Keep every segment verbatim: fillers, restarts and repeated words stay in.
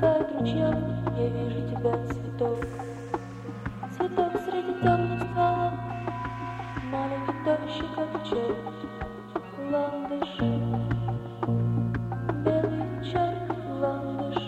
стекает ручьями, я вижу тебя, цветок. Цветок среди темных стволов, маленький тощий каблучок. Ландыш, белый черный ландыш.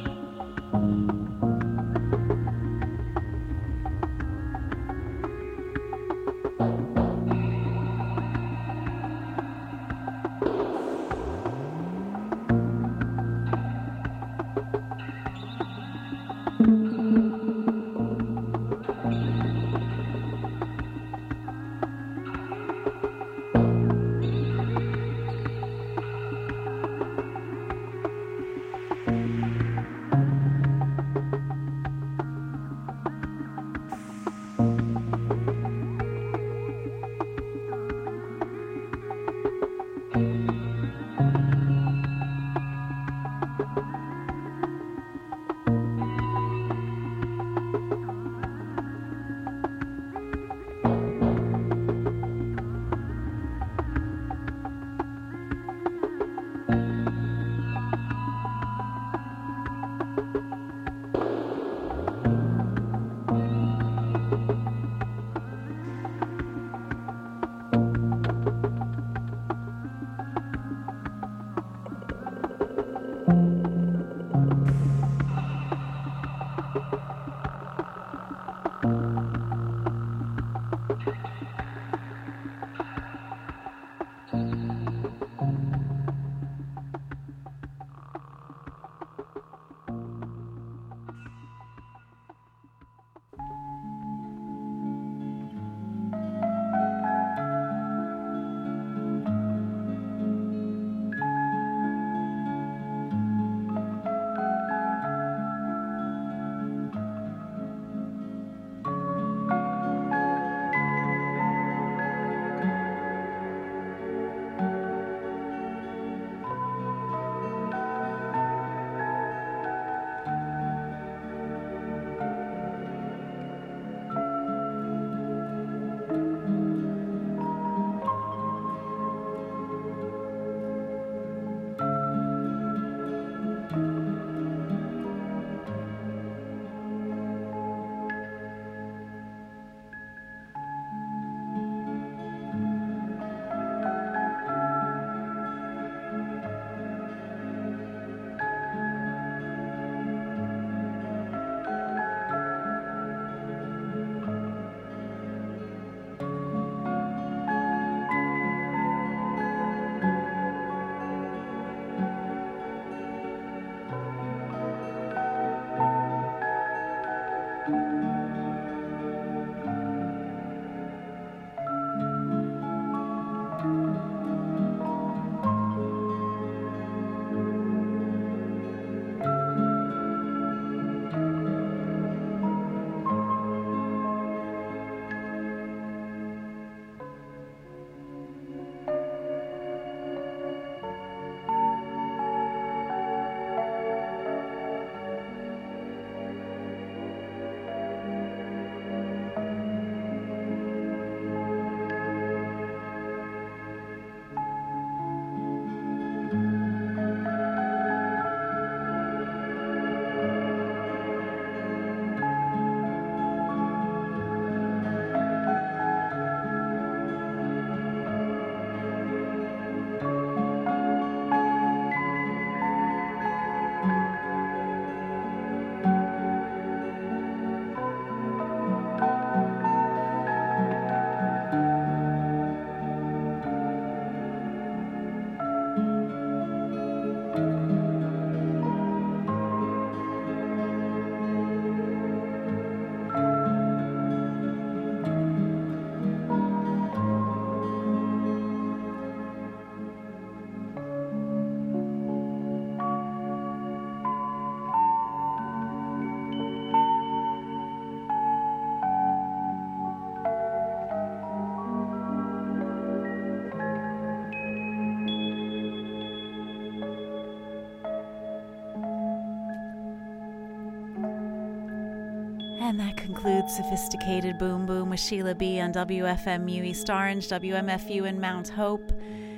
And that concludes Sophisticated Boom Boom with Sheila B on W F M U East Orange, W M F U in Mount Hope.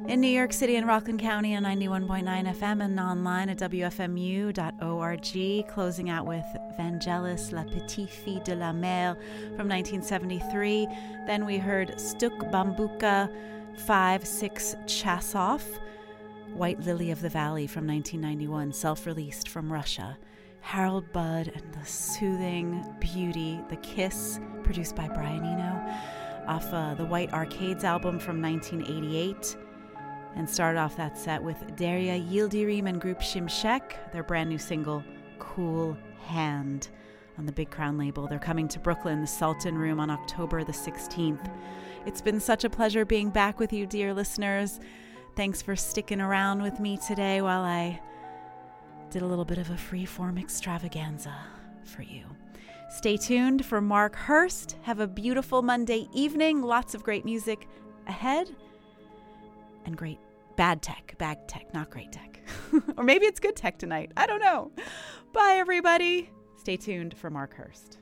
In New York City and Rockland County on ninety-one point nine F M and online at W F M U dot org. Closing out with Vangelis, La Petite Fille de la Mer from nineteen seventy-three. Then we heard Stuk Bambuka five six Chasov, White Lily of the Valley from nineteen ninety-one, self-released from Russia. Harold Budd and the soothing beauty, The Kiss, produced by Brian Eno, off uh, the White Arcades album from nineteen eighty-eight. And started off that set with Darya Yildirim and group Shimshek, their brand new single, Cool Hand, on the Big Crown label. They're coming to Brooklyn, the Sultan Room, on October the sixteenth. It's been such a pleasure being back with you, dear listeners. Thanks for sticking around with me today while I did a little bit of a free-form extravaganza for you. Stay tuned for Mark Hurst. Have a beautiful Monday evening. Lots of great music ahead. And great bad tech, bad tech, not great tech. Or maybe it's good tech tonight. I don't know. Bye, everybody. Stay tuned for Mark Hurst.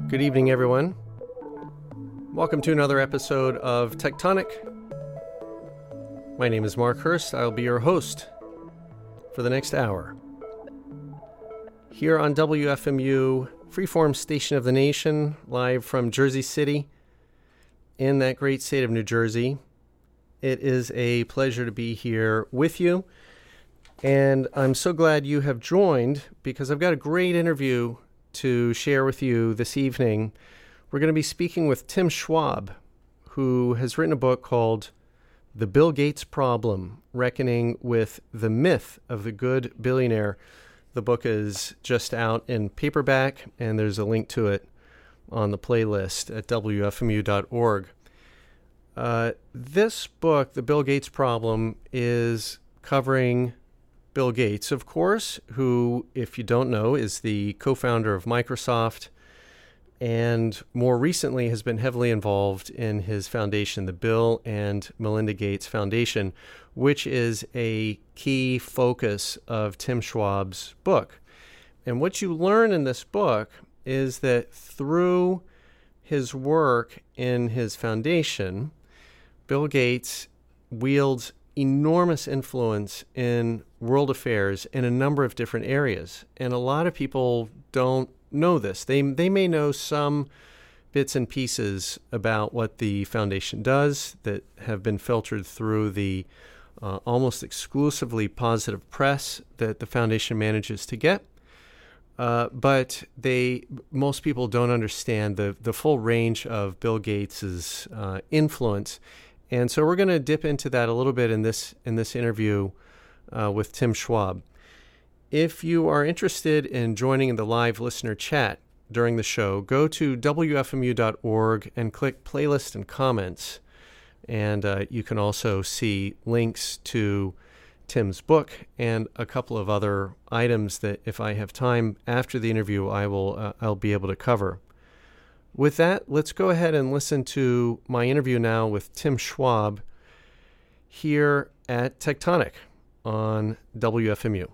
Good evening, everyone. Welcome to another episode of Tectonic. My name is Mark Hurst. I'll be your host for the next hour. Here on W F M U, Freeform Station of the Nation, live from Jersey City, in that great state of New Jersey. It is a pleasure to be here with you, and I'm so glad you have joined because I've got a great interview to share with you this evening. We're going to be speaking with Tim Schwab, who has written a book called The Bill Gates Problem, Reckoning with the Myth of the Good Billionaire. The book is just out in paperback, and there's a link to it on the playlist at W F M U dot org. Uh, this book, The Bill Gates Problem, is covering Bill Gates, of course, who, if you don't know, is the co-founder of Microsoft and more recently has been heavily involved in his foundation, the Bill and Melinda Gates Foundation, which is a key focus of Tim Schwab's book. And what you learn in this book is that through his work in his foundation, Bill Gates wields enormous influence in world affairs in a number of different areas. And a lot of people don't know this. They they may know some bits and pieces about what the foundation does that have been filtered through the uh, almost exclusively positive press that the foundation manages to get. Uh, but they most people don't understand the, the full range of Bill Gates's uh, influence. And so we're going to dip into that a little bit in this in this interview uh, with Tim Schwab. If you are interested in joining the live listener chat during the show, go to W F M U dot org and click Playlist and Comments. And uh, you can also see links to Tim's book and a couple of other items that, if I have time after the interview, I will uh, I'll be able to cover. With that, let's go ahead and listen to my interview now with Tim Schwab here at Tectonic on W F M U.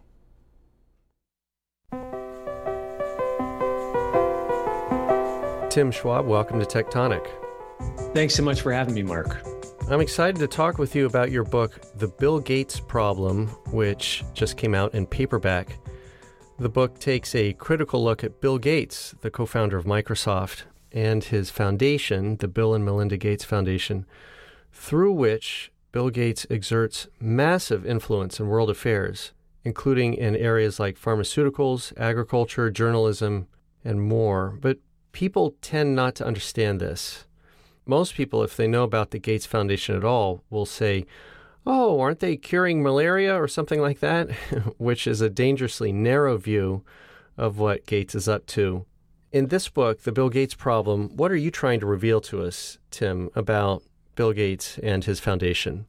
Tim Schwab, welcome to Tectonic. Thanks so much for having me, Mark. I'm excited to talk with you about your book, The Bill Gates Problem, which just came out in paperback. The book takes a critical look at Bill Gates, the co-founder of Microsoft, and his foundation, the Bill and Melinda Gates Foundation, through which Bill Gates exerts massive influence in world affairs, including in areas like pharmaceuticals, agriculture, journalism, and more. But people tend not to understand this. Most people, if they know about the Gates Foundation at all, will say, oh, aren't they curing malaria or something like that? Which is a dangerously narrow view of what Gates is up to. In this book, The Bill Gates Problem, what are you trying to reveal to us, Tim, about Bill Gates and his foundation?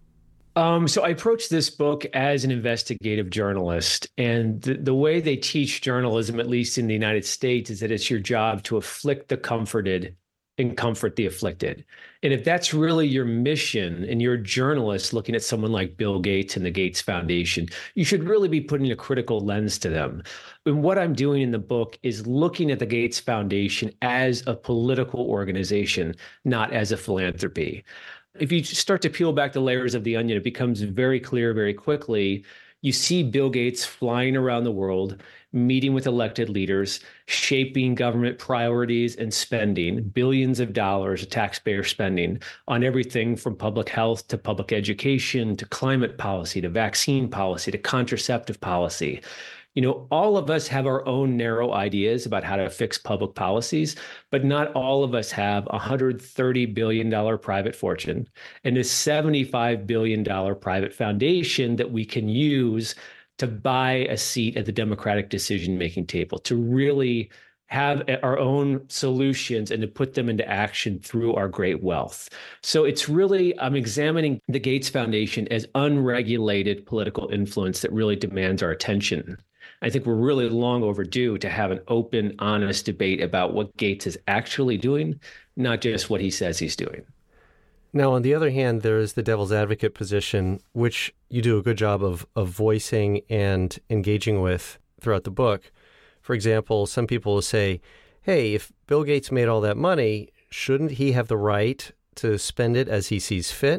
Um, so I approached this book as an investigative journalist. And the, the way they teach journalism, at least in the United States, is that it's your job to afflict the comforted and comfort the afflicted. And if that's really your mission and you're a journalist looking at someone like Bill Gates and the Gates Foundation, you should really be putting a critical lens to them. And what I'm doing in the book is looking at the Gates Foundation as a political organization, not as a philanthropy. If you start to peel back the layers of the onion, it becomes very clear very quickly. You see Bill Gates flying around the world, meeting with elected leaders, shaping government priorities and spending billions of dollars of taxpayer spending on everything from public health to public education to climate policy to vaccine policy to contraceptive policy. You know, all of us have our own narrow ideas about how to fix public policies, but not all of us have a one hundred thirty billion dollars private fortune and a seventy-five billion dollars private foundation that we can use to buy a seat at the democratic decision-making table, to really have our own solutions and to put them into action through our great wealth. So it's really, I'm examining the Gates Foundation as unregulated political influence that really demands our attention. I think we're really long overdue to have an open, honest debate about what Gates is actually doing, not just what he says he's doing. Now, on the other hand, there is the devil's advocate position, which you do a good job of, of voicing and engaging with throughout the book. For example, some people will say, hey, if Bill Gates made all that money, shouldn't he have the right to spend it as he sees fit?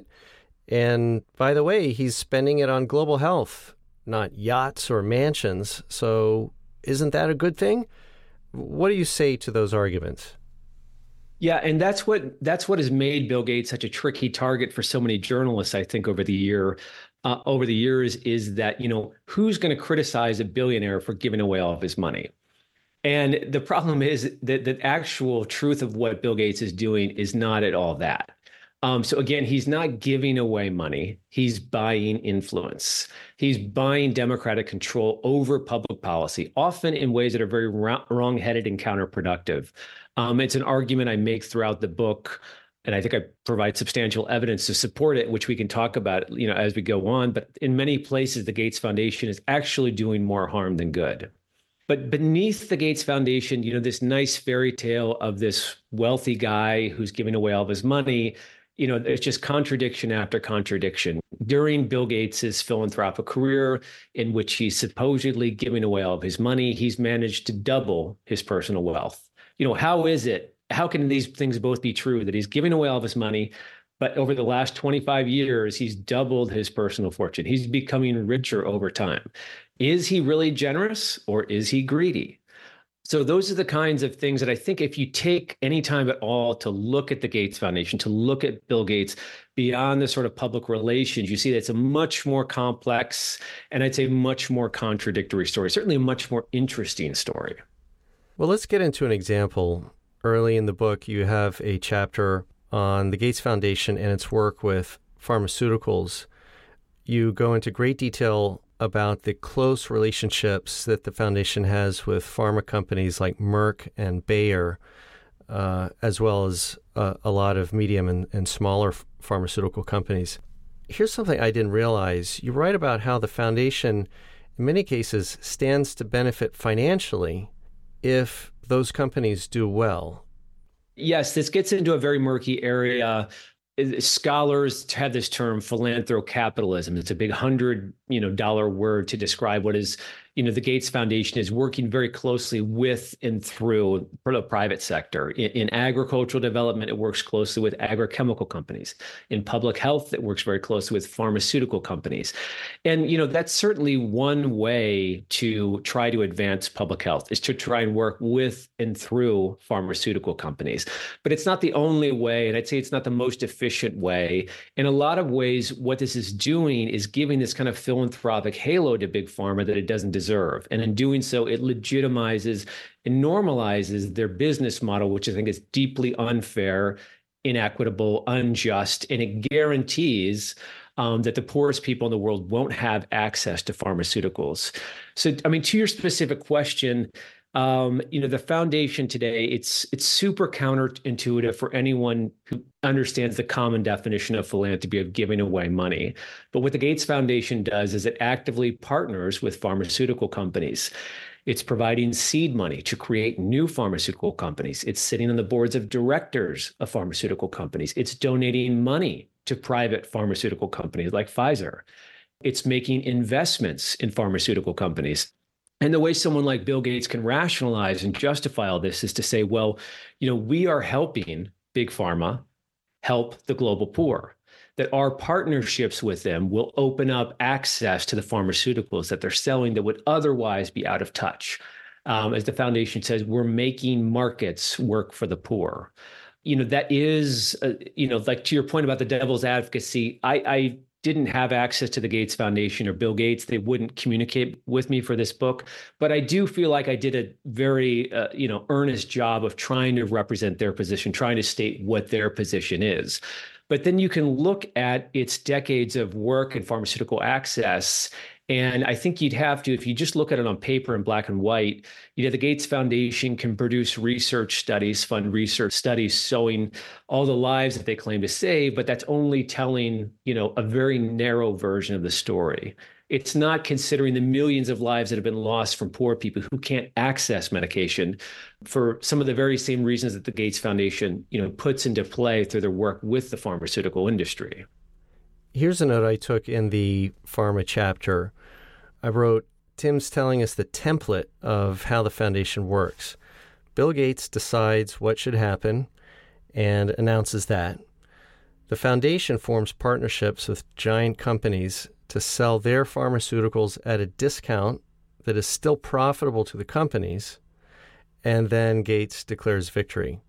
And by the way, he's spending it on global health, not yachts or mansions. So isn't that a good thing? What do you say to those arguments? Yeah, and that's what that's what has made Bill Gates such a tricky target for so many journalists, I think, over the year, uh, over the years, is that, you know, who's going to criticize a billionaire for giving away all of his money? And the problem is that the actual truth of what Bill Gates is doing is not at all that. Um, so again, he's not giving away money. He's buying influence. He's buying democratic control over public policy, often in ways that are very wrong-headed and counterproductive. Um, it's an argument I make throughout the book, and I think I provide substantial evidence to support it, which we can talk about, you know, as we go on. But in many places, the Gates Foundation is actually doing more harm than good. But beneath the Gates Foundation, you know, this nice fairy tale of this wealthy guy who's giving away all of his money, you know, there's just contradiction after contradiction. During Bill Gates's philanthropic career, in which he's supposedly giving away all of his money, he's managed to double his personal wealth. You know, how is it? How can these things both be true, that he's giving away all of his money, but over the last twenty-five years, he's doubled his personal fortune? He's becoming richer over time. Is he really generous, or is he greedy? So those are the kinds of things that I think if you take any time at all to look at the Gates Foundation, to look at Bill Gates beyond the sort of public relations, you see that it's a much more complex and I'd say much more contradictory story, certainly a much more interesting story. Well, let's get into an example. Early in the book, you have a chapter on the Gates Foundation and its work with pharmaceuticals. You go into great detail about the close relationships that the foundation has with pharma companies like Merck and Bayer, uh, as well as uh, a lot of medium and, and smaller f- pharmaceutical companies. Here's something I didn't realize. You write about how the foundation, in many cases, stands to benefit financially if those companies do well. Yes, this gets into a very murky area. Scholars have this term philanthrocapitalism. It's a big hundred, you know, dollar word to describe what is, you know, the Gates Foundation is working very closely with and through the private sector. In, in agricultural development, it works closely with agrochemical companies. In public health, it works very closely with pharmaceutical companies. And, you know, that's certainly one way to try to advance public health, is to try and work with and through pharmaceutical companies. But it's not the only way, and I'd say it's not the most efficient way. In a lot of ways, what this is doing is giving this kind of philanthropic halo to big pharma that it doesn't deserve. And in doing so, it legitimizes and normalizes their business model, which I think is deeply unfair, inequitable, unjust, and it guarantees um, that the poorest people in the world won't have access to pharmaceuticals. So, I mean, to your specific question, Um, you know, the foundation today, it's it's super counterintuitive for anyone who understands the common definition of philanthropy, of giving away money. But what the Gates Foundation does is it actively partners with pharmaceutical companies. It's providing seed money to create new pharmaceutical companies. It's sitting on the boards of directors of pharmaceutical companies. It's donating money to private pharmaceutical companies like Pfizer. It's making investments in pharmaceutical companies. And the way someone like Bill Gates can rationalize and justify all this is to say, well, you know, we are helping big pharma help the global poor, that our partnerships with them will open up access to the pharmaceuticals that they're selling that would otherwise be out of touch. Um, as the foundation says, we're making markets work for the poor. You know, that is, uh, you know, like to your point about the devil's advocacy, I, I didn't have access to the Gates Foundation or Bill Gates. They wouldn't communicate with me for this book. But I do feel like I did a very, uh, you know, earnest job of trying to represent their position, trying to state what their position is. But then you can look at its decades of work in pharmaceutical access. And I think you'd have to, if you just look at it on paper in black and white, you know, the Gates Foundation can produce research studies, fund research studies showing all the lives that they claim to save, but that's only telling, you know, a very narrow version of the story. It's not considering the millions of lives that have been lost from poor people who can't access medication for some of the very same reasons that the Gates Foundation, you know, puts into play through their work with the pharmaceutical industry. Here's a note I took in the pharma chapter. I wrote, Tim's telling us the template of how the foundation works. Bill Gates decides what should happen and announces that. The foundation forms partnerships with giant companies to sell their pharmaceuticals at a discount that is still profitable to the companies, and then Gates declares victory.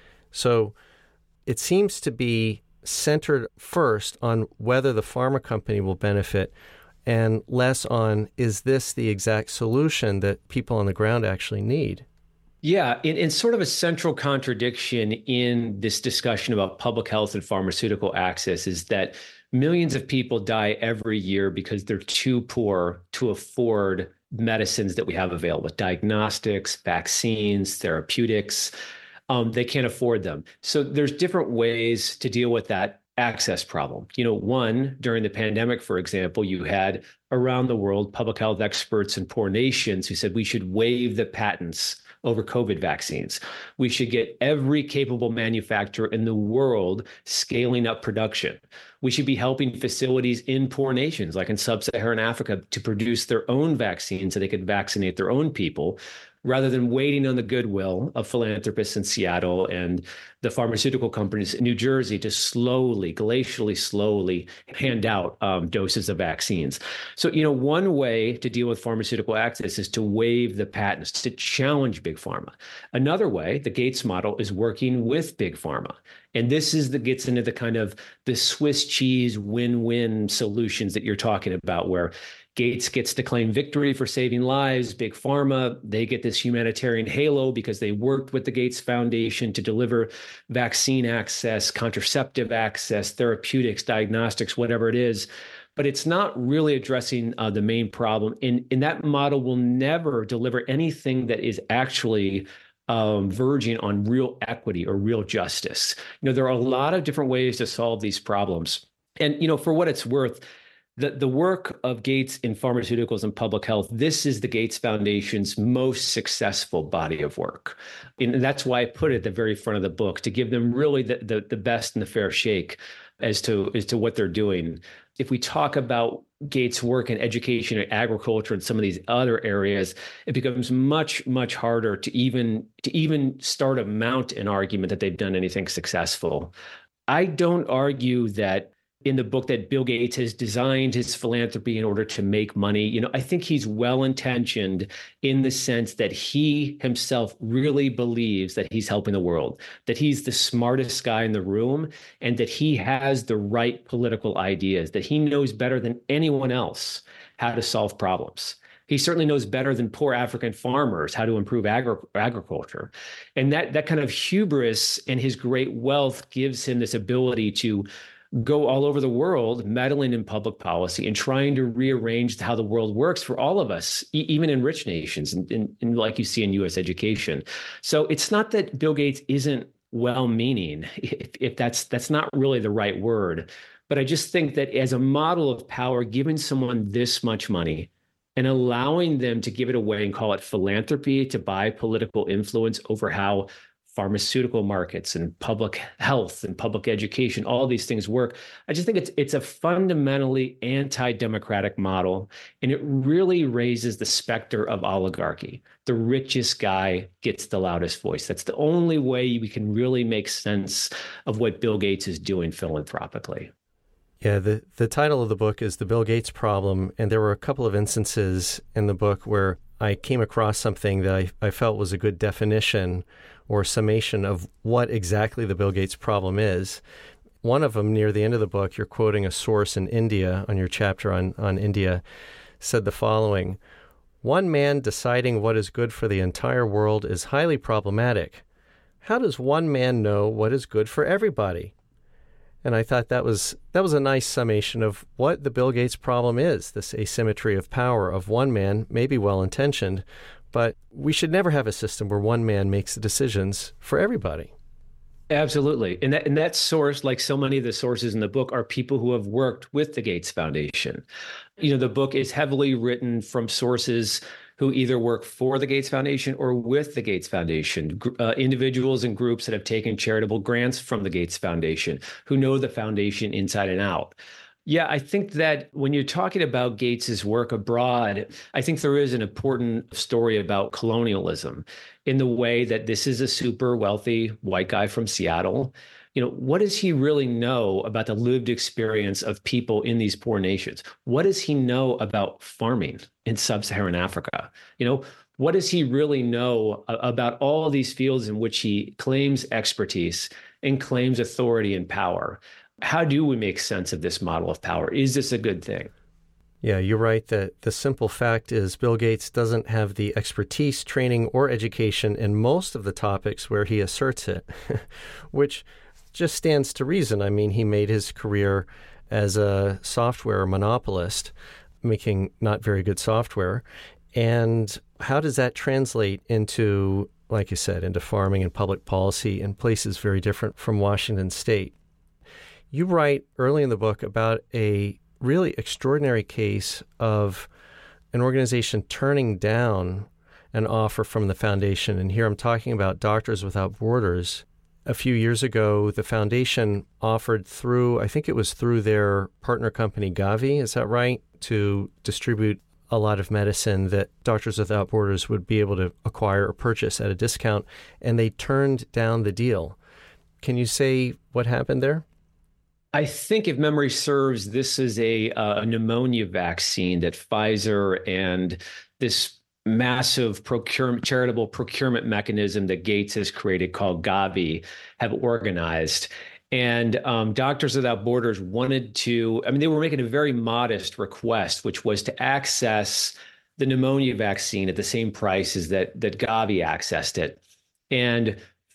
So it seems to be centered first on whether the pharma company will benefit and less on, is this the exact solution that people on the ground actually need? Yeah, in, in sort of a central contradiction in this discussion about public health and pharmaceutical access is that millions of people die every year because they're too poor to afford medicines that we have available, diagnostics, vaccines, therapeutics. Um, they can't afford them. So there's different ways to deal with that access problem. You know, one, during the pandemic, for example, you had around the world public health experts in poor nations who said we should waive the patents over COVID vaccines. We should get every capable manufacturer in the world scaling up production. We should be helping facilities in poor nations, like in sub-Saharan Africa, to produce their own vaccines so they could vaccinate their own people, rather than waiting on the goodwill of philanthropists in Seattle and the pharmaceutical companies in New Jersey to slowly, glacially slowly hand out um, doses of vaccines. So, you know, one way to deal with pharmaceutical access is to waive the patents, to challenge big pharma. Another way, the Gates model, is working with big pharma. And this is that gets into the kind of the Swiss cheese win-win solutions that you're talking about, where Gates gets to claim victory for saving lives. Big pharma, they get this humanitarian halo because they worked with the Gates Foundation to deliver vaccine access, contraceptive access, therapeutics, diagnostics, whatever it is. But it's not really addressing uh, the main problem. And, and that model will never deliver anything that is actually Um, verging on real equity or real justice. You know, there are a lot of different ways to solve these problems. And, you know, for what it's worth, the, the work of Gates in pharmaceuticals and public health, this is the Gates Foundation's most successful body of work. And that's why I put it at the very front of the book, to give them really the, the, the best and the fair shake as to, as to what they're doing. If we talk about Gates' work in education and agriculture and some of these other areas, it becomes much, much harder to even to even start to mount an argument that they've done anything successful. I don't argue that in the book that Bill Gates has designed his philanthropy in order to make money. You know, I think he's well-intentioned in the sense that he himself really believes that he's helping the world, that he's the smartest guy in the room, and that he has the right political ideas, that he knows better than anyone else how to solve problems. He certainly knows better than poor African farmers how to improve agri- agriculture. And that, that kind of hubris and his great wealth gives him this ability to go all over the world, meddling in public policy and trying to rearrange how the world works for all of us, e- even in rich nations, and, and, and like you see in U S education. So it's not that Bill Gates isn't well-meaning, if, if that's that's not really the right word. But I just think that as a model of power, giving someone this much money and allowing them to give it away and call it philanthropy to buy political influence over how pharmaceutical markets and public health and public education, all these things work. I just think it's it's a fundamentally anti-democratic model, and it really raises the specter of oligarchy. The richest guy gets the loudest voice. That's the only way we can really make sense of what Bill Gates is doing philanthropically. Yeah, the, the title of the book is The Bill Gates Problem, and there were a couple of instances in the book where I came across something that I, I felt was a good definition or summation of what exactly the Bill Gates problem is. One of them, near the end of the book, you're quoting a source in India on your chapter on, on India, said the following: "One man deciding what is good for the entire world is highly problematic. How does one man know what is good for everybody?" And I thought that was that was a nice summation of what the Bill Gates problem is, this asymmetry of power of one man, maybe well-intentioned, but we should never have a system where one man makes the decisions for everybody. Absolutely. And that, and that source, like so many of the sources in the book, are people who have worked with the Gates Foundation. You know, the book is heavily written from sources who either work for the Gates Foundation or with the Gates Foundation, uh, individuals and groups that have taken charitable grants from the Gates Foundation, who know the foundation inside and out. Yeah, I think that when you're talking about Gates's work abroad, I think there is an important story about colonialism in the way that this is a super wealthy white guy from Seattle. You know, what does he really know about the lived experience of people in these poor nations? What does he know about farming in sub-Saharan Africa? You know, what does he really know about all these fields in which he claims expertise and claims authority and power? How do we make sense of this model of power? Is this a good thing? Yeah, you're right that the simple fact is Bill Gates doesn't have the expertise, training, or education in most of the topics where he asserts it, which just stands to reason. I mean, he made his career as a software monopolist, making not very good software. And how does that translate into, like you said, into farming and public policy in places very different from Washington State? You write early in the book about a really extraordinary case of an organization turning down an offer from the foundation. And here I'm talking about Doctors Without Borders. A few years ago, the foundation offered through, I think it was through their partner company, Gavi, is that right, to distribute a lot of medicine that Doctors Without Borders would be able to acquire or purchase at a discount. And they turned down the deal. Can you say what happened there? I think if memory serves, this is a, uh, a pneumonia vaccine that Pfizer and this massive procurement, charitable procurement mechanism that Gates has created called Gavi have organized. And um, Doctors Without Borders wanted to, I mean, they were making a very modest request, which was to access the pneumonia vaccine at the same price as that, that Gavi accessed it. And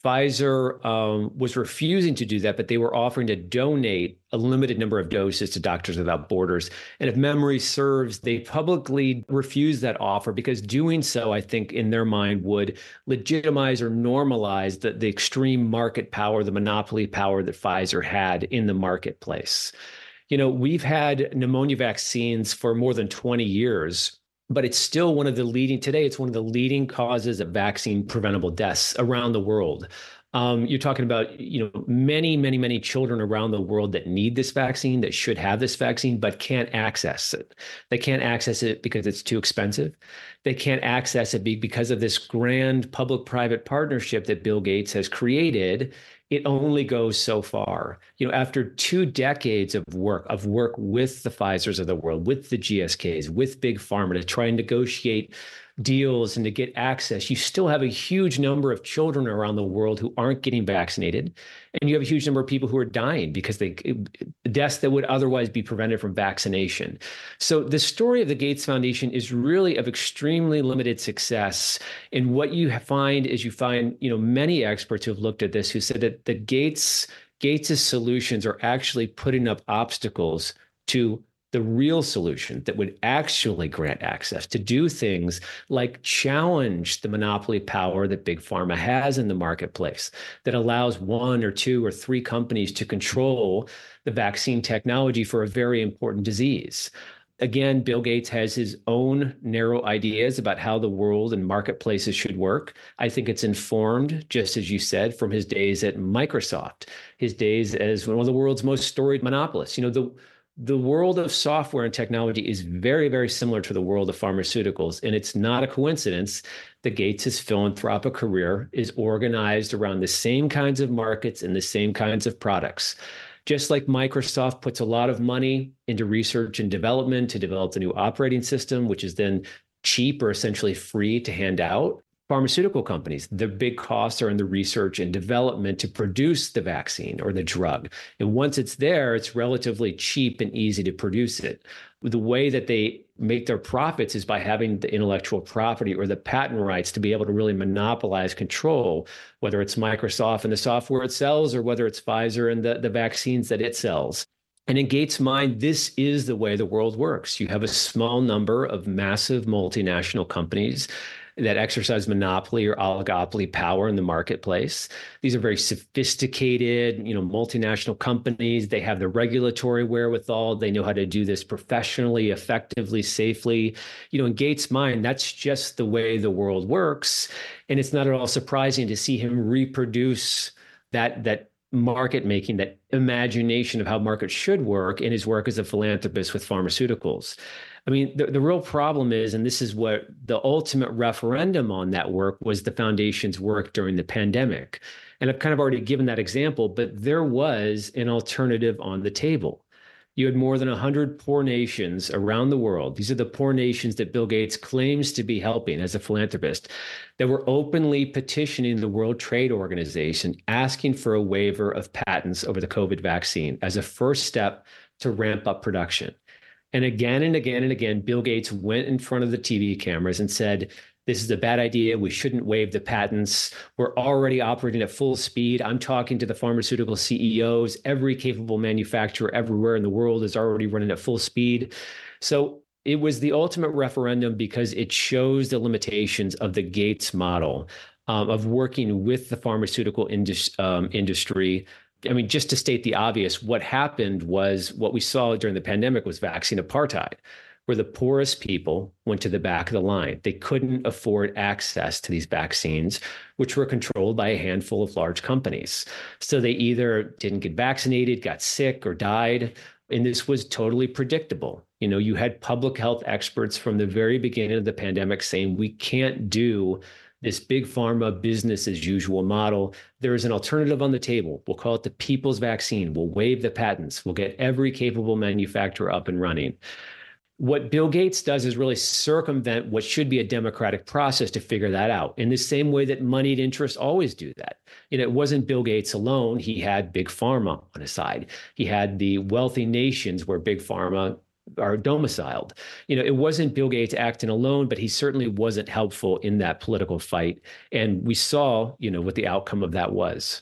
Pfizer um, was refusing to do that, but they were offering to donate a limited number of doses to Doctors Without Borders. And if memory serves, they publicly refused that offer because doing so, I think, in their mind, would legitimize or normalize the, the extreme market power, the monopoly power that Pfizer had in the marketplace. You know, we've had pneumonia vaccines for more than twenty years. But it's still one of the leading, today, it's one of the leading causes of vaccine preventable deaths around the world. Um, you're talking about, you know, many, many, many children around the world that need this vaccine, that should have this vaccine, but can't access it. They can't access it because it's too expensive. They can't access it because of this grand public-private partnership that Bill Gates has created. It only goes so far. You know, after two decades of work, of work with the Pfizers of the world, with the G S Ks, with Big Pharma to try and negotiate deals and to get access, you still have a huge number of children around the world who aren't getting vaccinated. And you have a huge number of people who are dying because they deaths that would otherwise be prevented from vaccination. So the story of the Gates Foundation is really of extremely limited success. And what you find is you find, you know, many experts who have looked at this who said that the Gates Gates's solutions are actually putting up obstacles to the real solution that would actually grant access to do things like challenge the monopoly power that Big Pharma has in the marketplace, that allows one or two or three companies to control the vaccine technology for a very important disease. Again, Bill Gates has his own narrow ideas about how the world and marketplaces should work. I think it's informed, just as you said, from his days at Microsoft, his days as one of the world's most storied monopolists. You know, the The world of software and technology is very, very similar to the world of pharmaceuticals. And it's not a coincidence that Gates' philanthropic career is organized around the same kinds of markets and the same kinds of products. Just like Microsoft puts a lot of money into research and development to develop the new operating system, which is then cheap or essentially free to hand out. Pharmaceutical companies, the big costs are in the research and development to produce the vaccine or the drug. And once it's there, it's relatively cheap and easy to produce it. The way that they make their profits is by having the intellectual property or the patent rights to be able to really monopolize control, whether it's Microsoft and the software it sells or whether it's Pfizer and the, the vaccines that it sells. And in Gates' mind, this is the way the world works. You have a small number of massive multinational companies that exercise monopoly or oligopoly power in the marketplace. These are very sophisticated, you know, multinational companies. They have the regulatory wherewithal. They know how to do this professionally, effectively, safely. You know, in Gates' mind, that's just the way the world works. And it's not at all surprising to see him reproduce that, that market making, that imagination of how markets should work in his work as a philanthropist with pharmaceuticals. I mean, the, the real problem is, and this is what the ultimate referendum on that work was, the foundation's work during the pandemic. And I've kind of already given that example, but there was an alternative on the table. You had more than one hundred poor nations around the world. These are the poor nations that Bill Gates claims to be helping as a philanthropist, that were openly petitioning the World Trade Organization, asking for a waiver of patents over the COVID vaccine as a first step to ramp up production. And again and again and again, Bill Gates went in front of the T V cameras and said, this is a bad idea. We shouldn't waive the patents. We're already operating at full speed. I'm talking to the pharmaceutical C E Os. Every capable manufacturer everywhere in the world is already running at full speed. So it was the ultimate referendum because it shows the limitations of the Gates model um, of working with the pharmaceutical indus- um, industry. I mean, just to state the obvious, what happened was what we saw during the pandemic was vaccine apartheid, where the poorest people went to the back of the line. They couldn't afford access to these vaccines, which were controlled by a handful of large companies. So they either didn't get vaccinated, got sick, or died. And this was totally predictable. You know, you had public health experts from the very beginning of the pandemic saying, we can't do this big pharma business as usual model. There is an alternative on the table. We'll call it the people's vaccine. We'll waive the patents. We'll get every capable manufacturer up and running. What Bill Gates does is really circumvent what should be a democratic process to figure that out, in the same way that moneyed interests always do that. You know, it wasn't Bill Gates alone. He had big pharma on his side. He had the wealthy nations where big pharma are domiciled. You know, it wasn't Bill Gates acting alone, but he certainly wasn't helpful in that political fight. And we saw, you know, what the outcome of that was.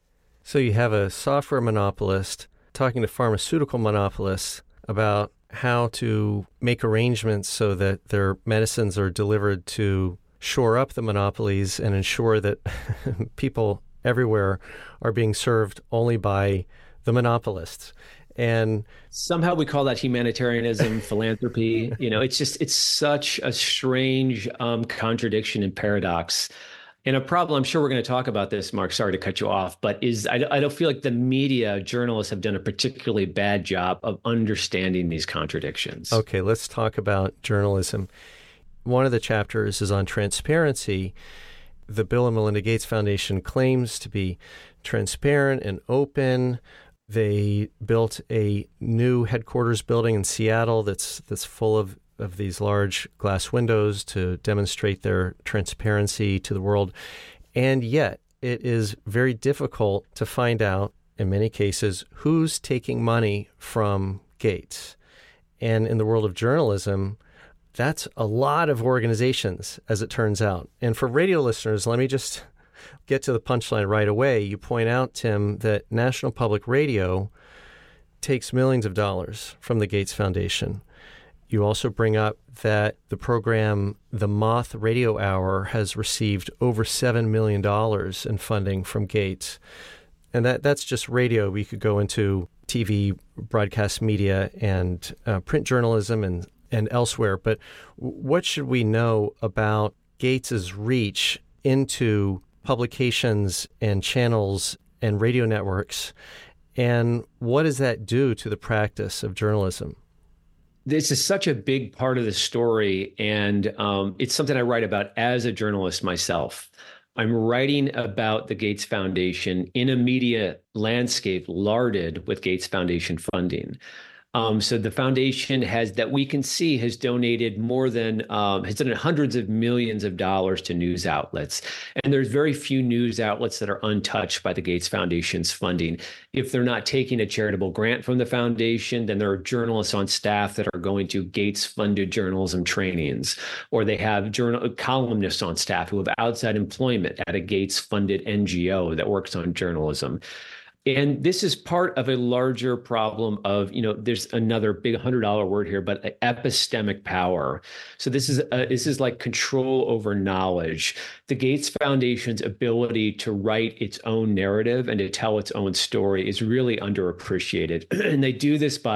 So you have a software monopolist talking to pharmaceutical monopolists about how to make arrangements so that their medicines are delivered to shore up the monopolies and ensure that people everywhere are being served only by the monopolists. And somehow we call that humanitarianism, philanthropy. You know, it's just, it's such a strange um, contradiction and paradox. And a problem, I'm sure we're going to talk about this, Mark, sorry to cut you off, but is I, I don't feel like the media journalists have done a particularly bad job of understanding these contradictions. Okay, let's talk about journalism. One of the chapters is on transparency. The Bill and Melinda Gates Foundation claims to be transparent and open. They built a new headquarters building in Seattle that's that's full of, of these large glass windows to demonstrate their transparency to the world. And yet it is very difficult to find out, in many cases, who's taking money from Gates. And in the world of journalism, that's a lot of organizations, as it turns out. And for radio listeners, let me just get to the punchline right away. You point out, Tim, that National Public Radio takes millions of dollars from the Gates Foundation. You also bring up that the program, The Moth Radio Hour, has received over seven million dollars in funding from Gates. And that that's just radio. We could go into T V, broadcast media, and uh, print journalism and, and elsewhere. But what should we know about Gates's reach into publications and channels and radio networks, and what does that do to the practice of journalism? This is such a big part of the story, and um, it's something I write about as a journalist myself. I'm writing about the Gates Foundation in a media landscape larded with Gates Foundation funding. Um, so the foundation has, that we can see, has donated more than, um, has done hundreds of millions of dollars to news outlets. And there's very few news outlets that are untouched by the Gates Foundation's funding. If they're not taking a charitable grant from the foundation, then there are journalists on staff that are going to Gates-funded journalism trainings, or they have journal columnists on staff who have outside employment at a Gates-funded N G O that works on journalism. And this is part of a larger problem of, you know, there's another big one hundred dollar word here, but epistemic power. So this is a, this is like control over knowledge. The Gates Foundation's ability to write its own narrative and to tell its own story is really underappreciated. And they do this by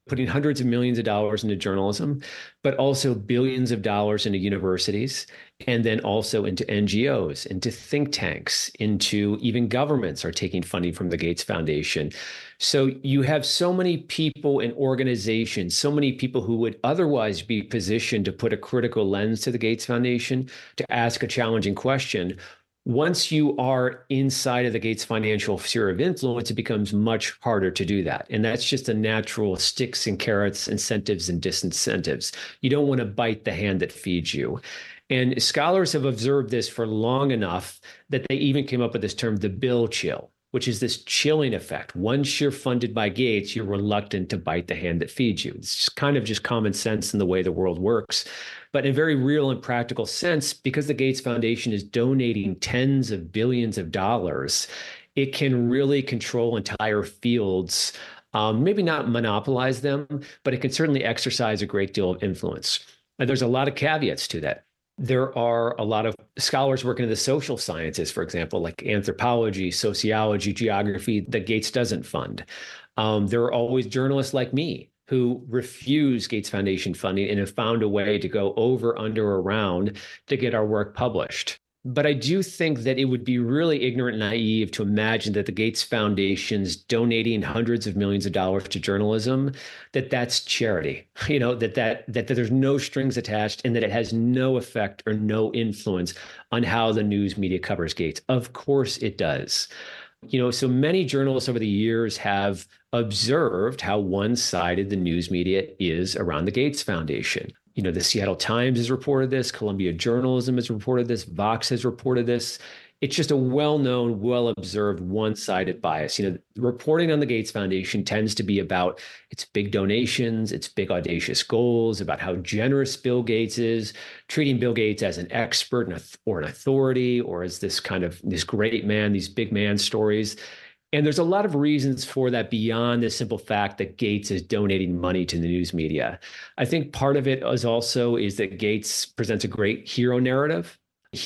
putting hundreds of millions of dollars into journalism, but also billions of dollars into universities, and then also into N G Os, into think tanks, into even governments are taking funding from the Gates Foundation. So you have so many people and organizations, so many people who would otherwise be positioned to put a critical lens to the Gates Foundation, to ask a challenging question. Once you are inside of the Gates financial sphere of influence, it becomes much harder to do that. And that's just a natural sticks and carrots, incentives and disincentives. You don't want to bite the hand that feeds you. And scholars have observed this for long enough that they even came up with this term, the Bill chill, which is this chilling effect. Once you're funded by Gates, you're reluctant to bite the hand that feeds you. It's just kind of just common sense in the way the world works. But in a very real and practical sense, because the Gates Foundation is donating tens of billions of dollars, it can really control entire fields, um, maybe not monopolize them, but it can certainly exercise a great deal of influence. And there's a lot of caveats to that. There are a lot of scholars working in the social sciences, for example, like anthropology, sociology, geography, that Gates doesn't fund. Um, there are always journalists like me who refuse Gates Foundation funding and have found a way to go over, under, or around to get our work published. But I do think that it would be really ignorant and naive to imagine that the Gates Foundation's donating hundreds of millions of dollars to journalism, that that's charity, you know, that, that, that, that there's no strings attached and that it has no effect or no influence on how the news media covers Gates. Of course it does. You know, so many journalists over the years have observed how one-sided the news media is around the Gates Foundation. You know, the Seattle Times has reported this, Columbia Journalism has reported this, Vox has reported this. It's just a well-known, well-observed one-sided bias. You know, reporting on the Gates Foundation tends to be about its big donations, its big audacious goals, about how generous Bill Gates is, treating Bill Gates as an expert or an authority, or as this kind of this great man, these big man stories. And there's a lot of reasons for that beyond the simple fact that Gates is donating money to the news media. I think part of it is also is that Gates presents a great hero narrative.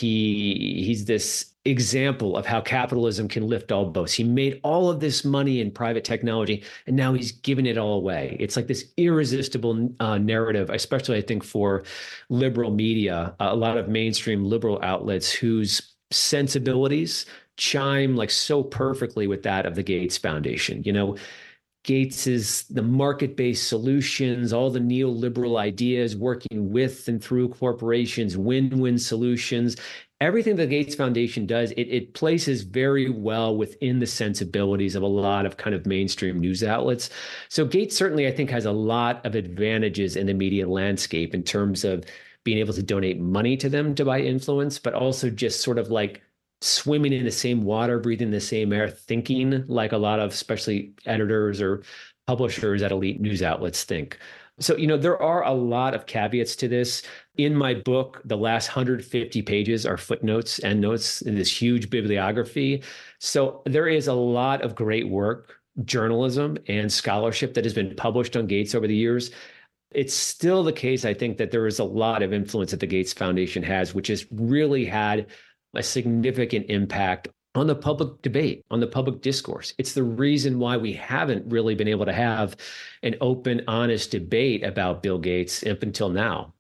He he's this example of how capitalism can lift all boats. He made all of this money in private technology, and now he's giving it all away. It's like this irresistible uh, narrative, especially I think for liberal media, a lot of mainstream liberal outlets whose sensibilities chime like so perfectly with that of the Gates Foundation. You know, Gates is the market-based solutions, all the neoliberal ideas, working with and through corporations, win-win solutions. Everything the Gates Foundation does, it, it places very well within the sensibilities of a lot of kind of mainstream news outlets. So Gates certainly, I think, has a lot of advantages in the media landscape in terms of being able to donate money to them to buy influence, but also just sort of like swimming in the same water, breathing the same air, thinking like a lot of especially editors or publishers at elite news outlets think. So, you know, there are a lot of caveats to this. In my book, the last one hundred fifty pages are footnotes and notes in this huge bibliography. So there is a lot of great work, journalism and scholarship that has been published on Gates over the years. It's still the case, I think, that there is a lot of influence that the Gates Foundation has, which has really had a significant impact on the public debate, on the public discourse. It's the reason why we haven't really been able to have an open, honest debate about Bill Gates up until now.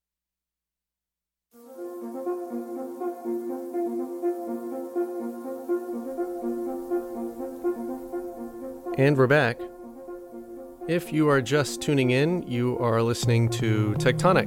And we're back. If you are just tuning in, you are listening to Tectonic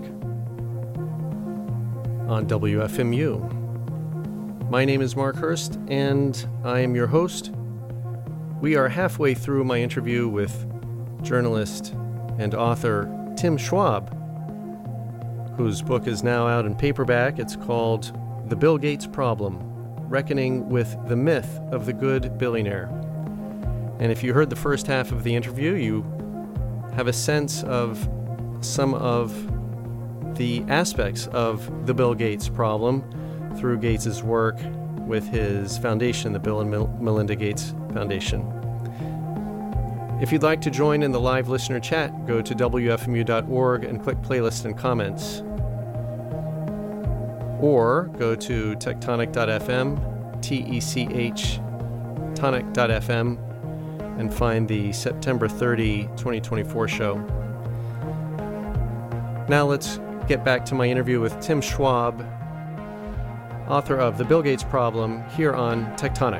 on W F M U. My name is Mark Hurst, and I am your host. We are halfway through my interview with journalist and author Tim Schwab, whose book is now out in paperback. It's called The Bill Gates Problem: Reckoning with the Myth of the Good Billionaire. And if you heard the first half of the interview, you have a sense of some of the aspects of the Bill Gates problem through Gates's work with his foundation, the Bill and Mel- Melinda Gates Foundation. If you'd like to join in the live listener chat, go to W F M U dot org and click Playlist and Comments. Or go to tectonic dot f m, T E C H, tonic dot f m, and find the September thirtieth, twenty twenty-four show. Now let's get back to my interview with Tim Schwab, author of The Bill Gates Problem, here on Tectonic.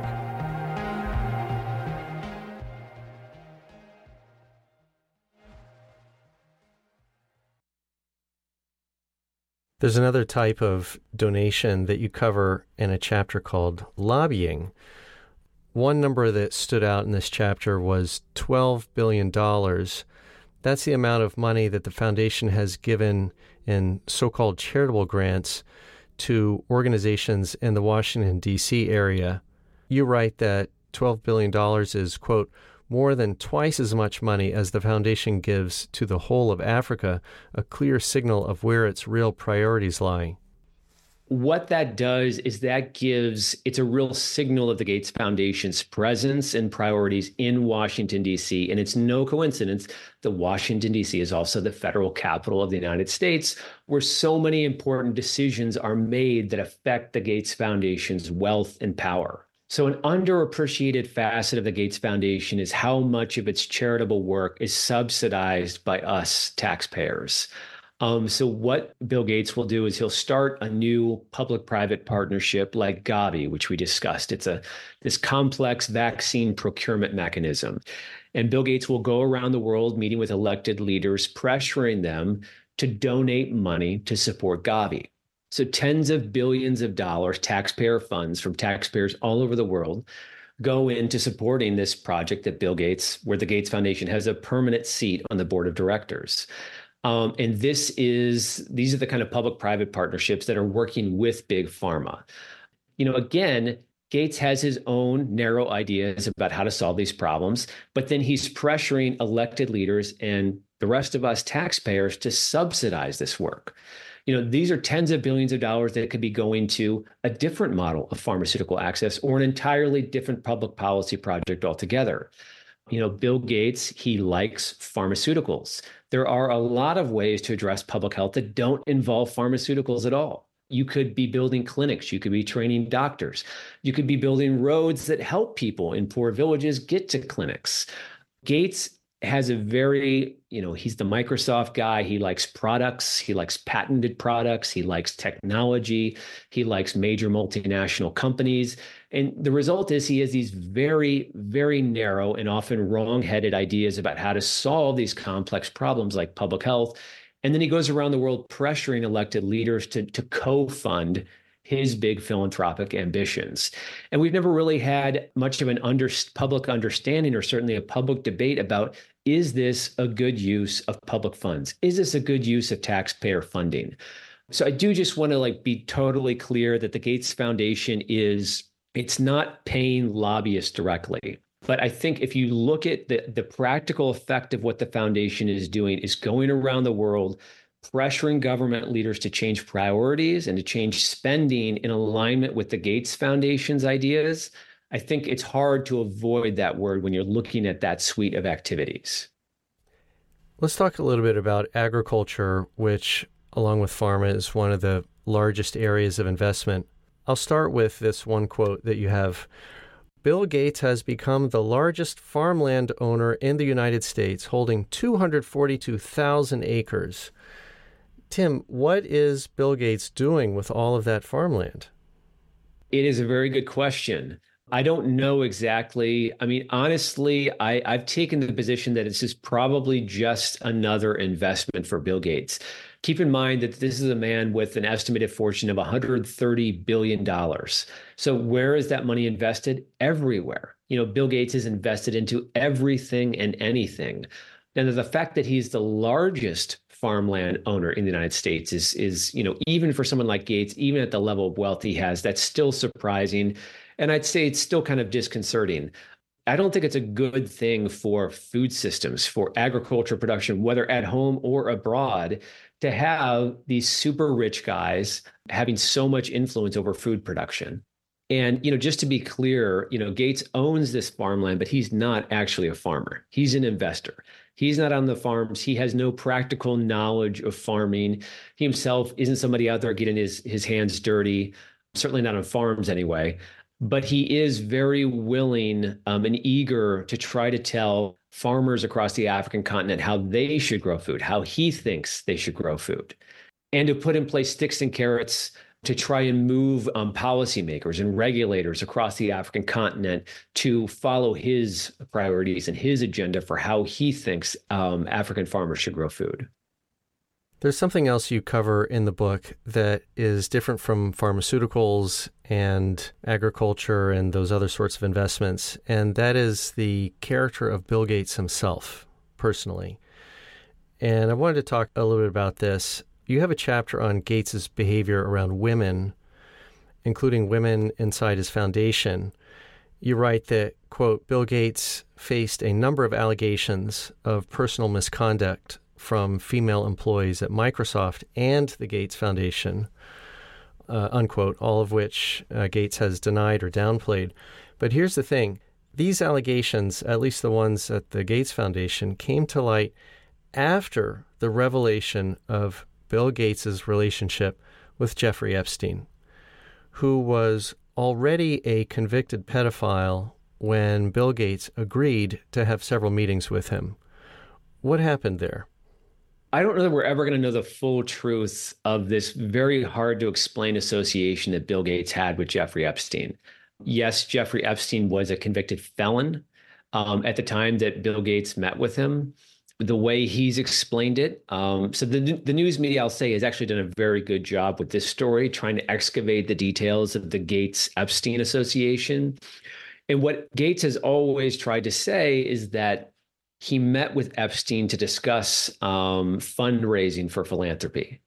There's another type of donation that you cover in a chapter called lobbying. One number that stood out in this chapter was twelve billion dollars. That's the amount of money that the foundation has given in so-called charitable grants to organizations in the Washington, D C area. You write that twelve billion dollars is, quote, more than twice as much money as the foundation gives to the whole of Africa, a clear signal of where its real priorities lie. What that does is that gives, it's a real signal of the Gates Foundation's presence and priorities in Washington, D C. And it's no coincidence that Washington, D C is also the federal capital of the United States, where so many important decisions are made that affect the Gates Foundation's wealth and power. So an underappreciated facet of the Gates Foundation is how much of its charitable work is subsidized by us taxpayers. Um, so what Bill Gates will do is he'll start a new public-private partnership like Gavi, which we discussed. It's a this complex vaccine procurement mechanism. And Bill Gates will go around the world meeting with elected leaders, pressuring them to donate money to support Gavi. So tens of billions of dollars, taxpayer funds from taxpayers all over the world, go into supporting this project that Bill Gates, where the Gates Foundation has a permanent seat on the board of directors. Um, and this is, these are the kind of public-private partnerships that are working with big pharma. You know, again, Gates has his own narrow ideas about how to solve these problems, but then he's pressuring elected leaders and the rest of us taxpayers to subsidize this work. You know, these are tens of billions of dollars that could be going to a different model of pharmaceutical access or an entirely different public policy project altogether. You know, Bill Gates, he likes pharmaceuticals. There are a lot of ways to address public health that don't involve pharmaceuticals at all. You could be building clinics. You could be training doctors. You could be building roads that help people in poor villages get to clinics. Gates has a very, you know, he's the Microsoft guy. He likes products. He likes patented products. He likes technology. He likes major multinational companies. And the result is he has these very, very narrow and often wrong-headed ideas about how to solve these complex problems like public health. And then he goes around the world pressuring elected leaders to, to co-fund his big philanthropic ambitions. And we've never really had much of an under, public understanding or certainly a public debate about, is this a good use of public funds? Is this a good use of taxpayer funding? So I do just want to like be totally clear that the Gates Foundation is, it's not paying lobbyists directly. But I think if you look at the, the practical effect of what the foundation is doing is going around the world, pressuring government leaders to change priorities and to change spending in alignment with the Gates Foundation's ideas, I think it's hard to avoid that word when you're looking at that suite of activities. Let's talk a little bit about agriculture, which, along with pharma, is one of the largest areas of investment. I'll start with this one quote that you have. Bill Gates has become the largest farmland owner in the United States, holding two hundred forty-two thousand acres. Tim, what is Bill Gates doing with all of that farmland? It is a very good question. I don't know exactly. I mean, honestly, I, I've taken the position that this is probably just another investment for Bill Gates. Keep in mind that this is a man with an estimated fortune of one hundred thirty billion dollars. So where is that money invested? Everywhere. You know, Bill Gates is invested into everything and anything. And the fact that he's the largest farmland owner in the United States is, is, you know, even for someone like Gates, even at the level of wealth he has, that's still surprising. And I'd say it's still kind of disconcerting. I don't think it's a good thing for food systems, for agriculture production, whether at home or abroad, to have these super rich guys having so much influence over food production. And, you know, just to be clear, you know, Gates owns this farmland, but he's not actually a farmer. He's an investor. He's not on the farms. He has no practical knowledge of farming. He himself isn't somebody out there getting his, his hands dirty, certainly not on farms anyway. but he is very willing um, and eager to try to tell farmers across the African continent how they should grow food, how he thinks they should grow food, and to put in place sticks and carrots to try and move um, policymakers and regulators across the African continent to follow his priorities and his agenda for how he thinks um, African farmers should grow food. There's something else you cover in the book that is different from pharmaceuticals and agriculture and those other sorts of investments, and that is the character of Bill Gates himself, personally. And I wanted to talk a little bit about this. You have a chapter on Gates's behavior around women, including women inside his foundation. You write that, quote, Bill Gates faced a number of allegations of personal misconduct from female employees at Microsoft and the Gates Foundation, uh, unquote, all of which uh, Gates has denied or downplayed. But here's the thing. These allegations, at least the ones at the Gates Foundation, came to light after the revelation of Bill Gates's relationship with Jeffrey Epstein, who was already a convicted pedophile when Bill Gates agreed to have several meetings with him. What happened there? I don't know that we're ever going to know the full truth of this very hard to explain association that Bill Gates had with Jeffrey Epstein. Yes, Jeffrey Epstein was a convicted felon um, at the time that Bill Gates met with him. The way he's explained it. Um, so the, the news media, I'll say, has actually done a very good job with this story, trying to excavate the details of the Gates-Epstein association. And what Gates has always tried to say is that he met with Epstein to discuss um, fundraising for philanthropy.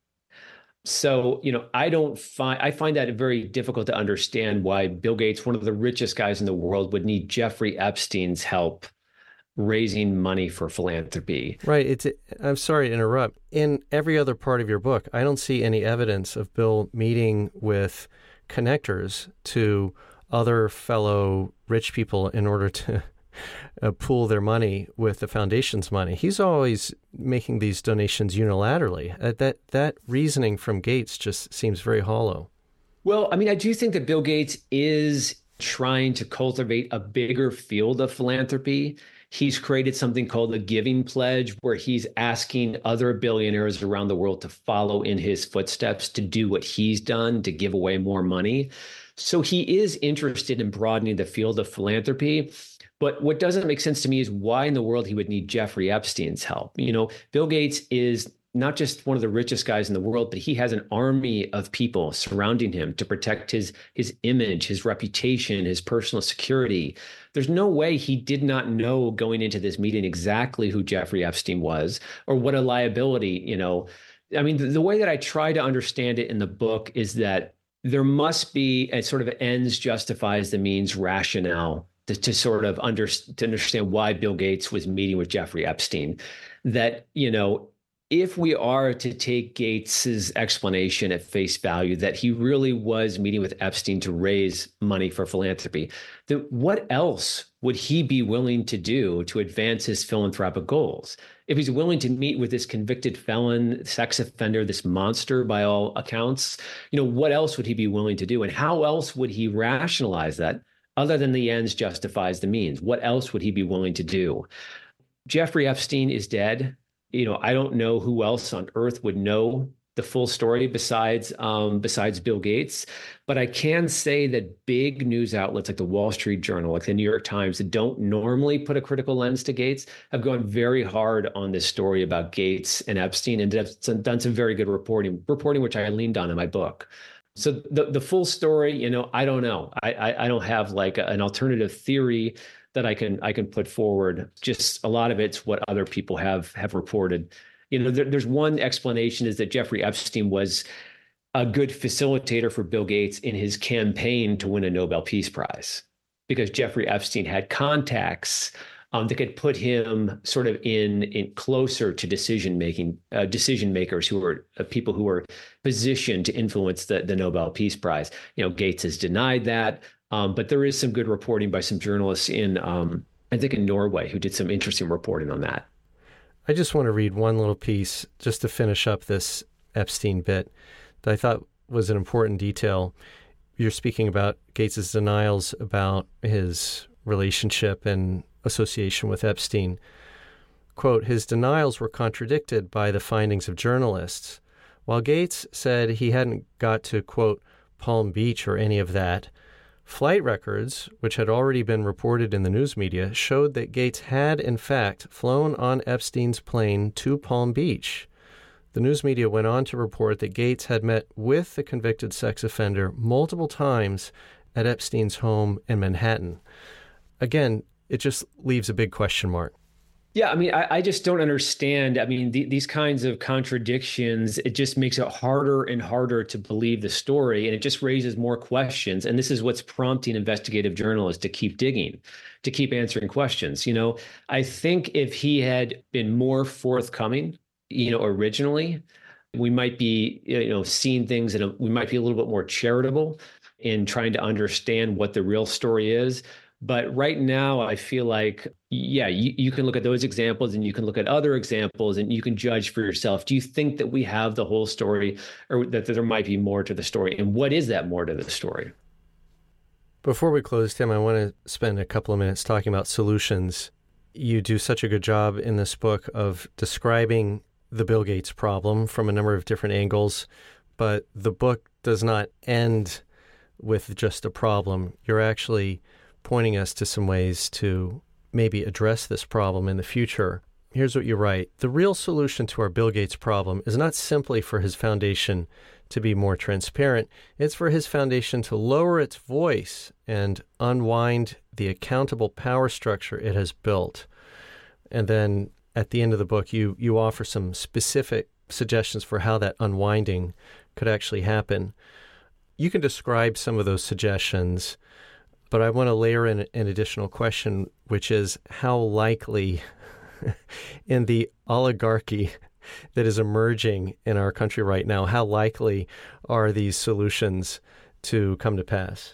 So, you know, I don't find, I find that very difficult to understand why Bill Gates, one of the richest guys in the world, would need Jeffrey Epstein's help raising money for philanthropy. Right. It's. I'm sorry to interrupt. In every other part of your book, I don't see any evidence of Bill meeting with connectors to other fellow rich people in order to uh, pool their money with the foundation's money. He's always making these donations unilaterally. Uh, that that reasoning from Gates just seems very hollow. Well, I mean, I do think that Bill Gates is trying to cultivate a bigger field of philanthropy. He's created something called the Giving Pledge, where he's asking other billionaires around the world to follow in his footsteps, to do what he's done, to give away more money. So he is interested in broadening the field of philanthropy. But what doesn't make sense to me is why in the world he would need Jeffrey Epstein's help. You know, Bill Gates is not just one of the richest guys in the world, but he has an army of people surrounding him to protect his, his image, his reputation, his personal security. There's no way he did not know going into this meeting exactly who Jeffrey Epstein was or what a liability, you know. I mean, the, the way that I try to understand it in the book is that there must be a sort of ends justifies the means rationale to, to sort of under, to understand why Bill Gates was meeting with Jeffrey Epstein. That, you know, if we are to take Gates's explanation at face value that he really was meeting with Epstein to raise money for philanthropy, then what else would he be willing to do to advance his philanthropic goals? If he's willing to meet with this convicted felon, sex offender, this monster by all accounts, you know, what else would he be willing to do? And how else would he rationalize that other than the ends justifies the means? What else would he be willing to do? Jeffrey Epstein is dead. You know, I don't know who else on earth would know the full story besides um, besides Bill Gates. But I can say that big news outlets like the Wall Street Journal, like the New York Times, that don't normally put a critical lens to Gates, have gone very hard on this story about Gates and Epstein and have done some very good reporting, reporting which I leaned on in my book. So the the full story, you know, I don't know. I I, I don't have like a, an alternative theory that I can I can put forward. Just a lot of it's what other people have have reported. You know, there, there's one explanation is that Jeffrey Epstein was a good facilitator for Bill Gates in his campaign to win a Nobel Peace Prize, because Jeffrey Epstein had contacts um, that could put him sort of in in closer to decision making uh, decision makers who were uh, people who were positioned to influence the the Nobel Peace Prize. You know, Gates has denied that. Um, but there is some good reporting by some journalists in, um, I think, in Norway, who did some interesting reporting on that. I just want to read one little piece just to finish up this Epstein bit that I thought was an important detail. you're speaking about Gates's denials about his relationship and association with Epstein. Quote, his denials were contradicted by the findings of journalists. While Gates said he hadn't got to, quote, Palm Beach or any of that, flight records, which had already been reported in the news media, showed that Gates had, in fact, flown on Epstein's plane to Palm Beach. The news media went on to report that Gates had met with the convicted sex offender multiple times at Epstein's home in Manhattan. Again, it just leaves a big question mark. Yeah, I mean, I, I just don't understand. I mean, the, these kinds of contradictions, it just makes it harder and harder to believe the story, and it just raises more questions. And this is what's prompting investigative journalists to keep digging, to keep answering questions. You know, I think if he had been more forthcoming, you know, originally, we might be, you know, seeing things and we might be a little bit more charitable in trying to understand what the real story is. But right now, I feel like, yeah, you, you can look at those examples and you can look at other examples and you can judge for yourself. Do you think that we have the whole story, or that there might be more to the story? And what is that more to the story? Before we close, Tim, I want to spend a couple of minutes talking about solutions. You do such a good job in this book of describing the Bill Gates problem from a number of different angles, but the book does not end with just a problem. You're actually pointing us to some ways to maybe address this problem in the future. Here's what you write. The real solution to our Bill Gates problem is not simply for his foundation to be more transparent. It's for his foundation to lower its voice and unwind the accountable power structure it has built. And then at the end of the book, you, you offer some specific suggestions for how that unwinding could actually happen. You can describe some of those suggestions, but I want to layer in an additional question, which is how likely in the oligarchy that is emerging in our country right now, how likely are these solutions to come to pass?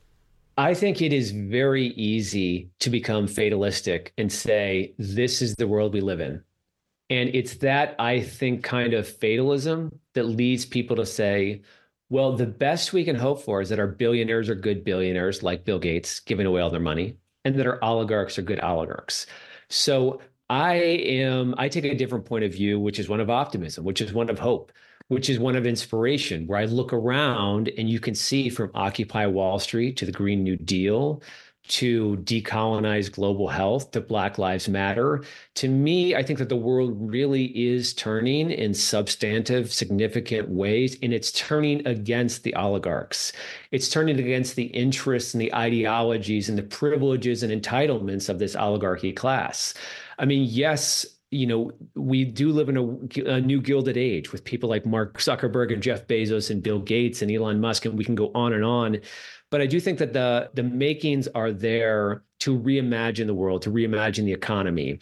I think it is very easy to become fatalistic and say, this is the world we live in. And it's that, I think, kind of fatalism that leads people to say, well, the best we can hope for is that our billionaires are good billionaires like Bill Gates giving away all their money, and that our oligarchs are good oligarchs. So I am, I take a different point of view, which is one of optimism, which is one of hope, which is one of inspiration, where I look around and you can see from Occupy Wall Street to the Green New Deal to decolonize global health to Black Lives Matter. To me, I think that the world really is turning in substantive, significant ways, and it's turning against the oligarchs. It's turning against the interests and the ideologies and the privileges and entitlements of this oligarchy class. I mean, yes, you know, we do live in a, a new Gilded Age with people like Mark Zuckerberg and Jeff Bezos and Bill Gates and Elon Musk, and we can go on and on. But I do think that the, the makings are there to reimagine the world, to reimagine the economy.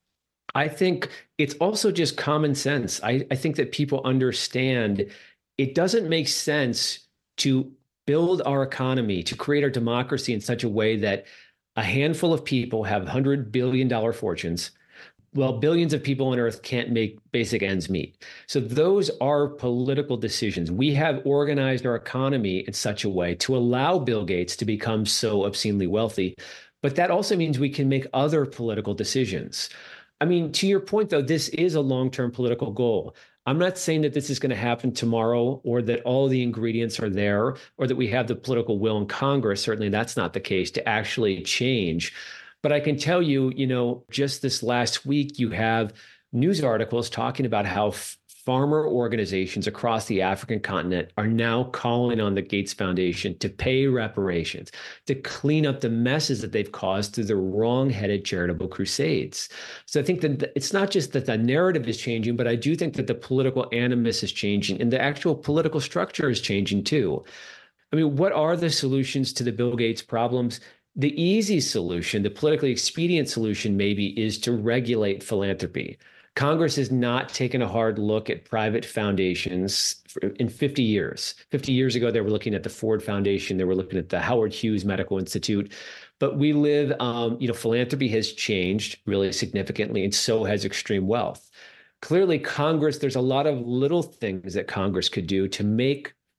I think it's also just common sense. I, I think that people understand it doesn't make sense to build our economy, to create our democracy in such a way that a handful of people have one hundred billion dollars fortunes, well, billions of people on Earth can't make basic ends meet. So those are political decisions. We have organized our economy in such a way to allow Bill Gates to become so obscenely wealthy. But that also means we can make other political decisions. I mean, to your point, though, this is a long-term political goal. I'm not saying that this is going to happen tomorrow or that all the ingredients are there or that we have the political will in Congress. Certainly that's not the case to actually change. But I can tell you, you know, just this last week, you have news articles talking about how f- farmer organizations across the African continent are now calling on the Gates Foundation to pay reparations, to clean up the messes that they've caused through their wrong-headed charitable crusades. So I think that it's not just that the narrative is changing, but I do think that the political animus is changing and the actual political structure is changing too. I mean, what are the solutions to the Bill Gates problems? The easy solution, the politically expedient solution maybe, is to regulate philanthropy. Congress has not taken a hard look at private foundations in fifty years. fifty years ago, they were looking at the Ford Foundation. They were looking at the Howard Hughes Medical Institute. But we live, um, you know, philanthropy has changed really significantly, and so has extreme wealth. Clearly, Congress, there's a lot of little things that Congress could do to make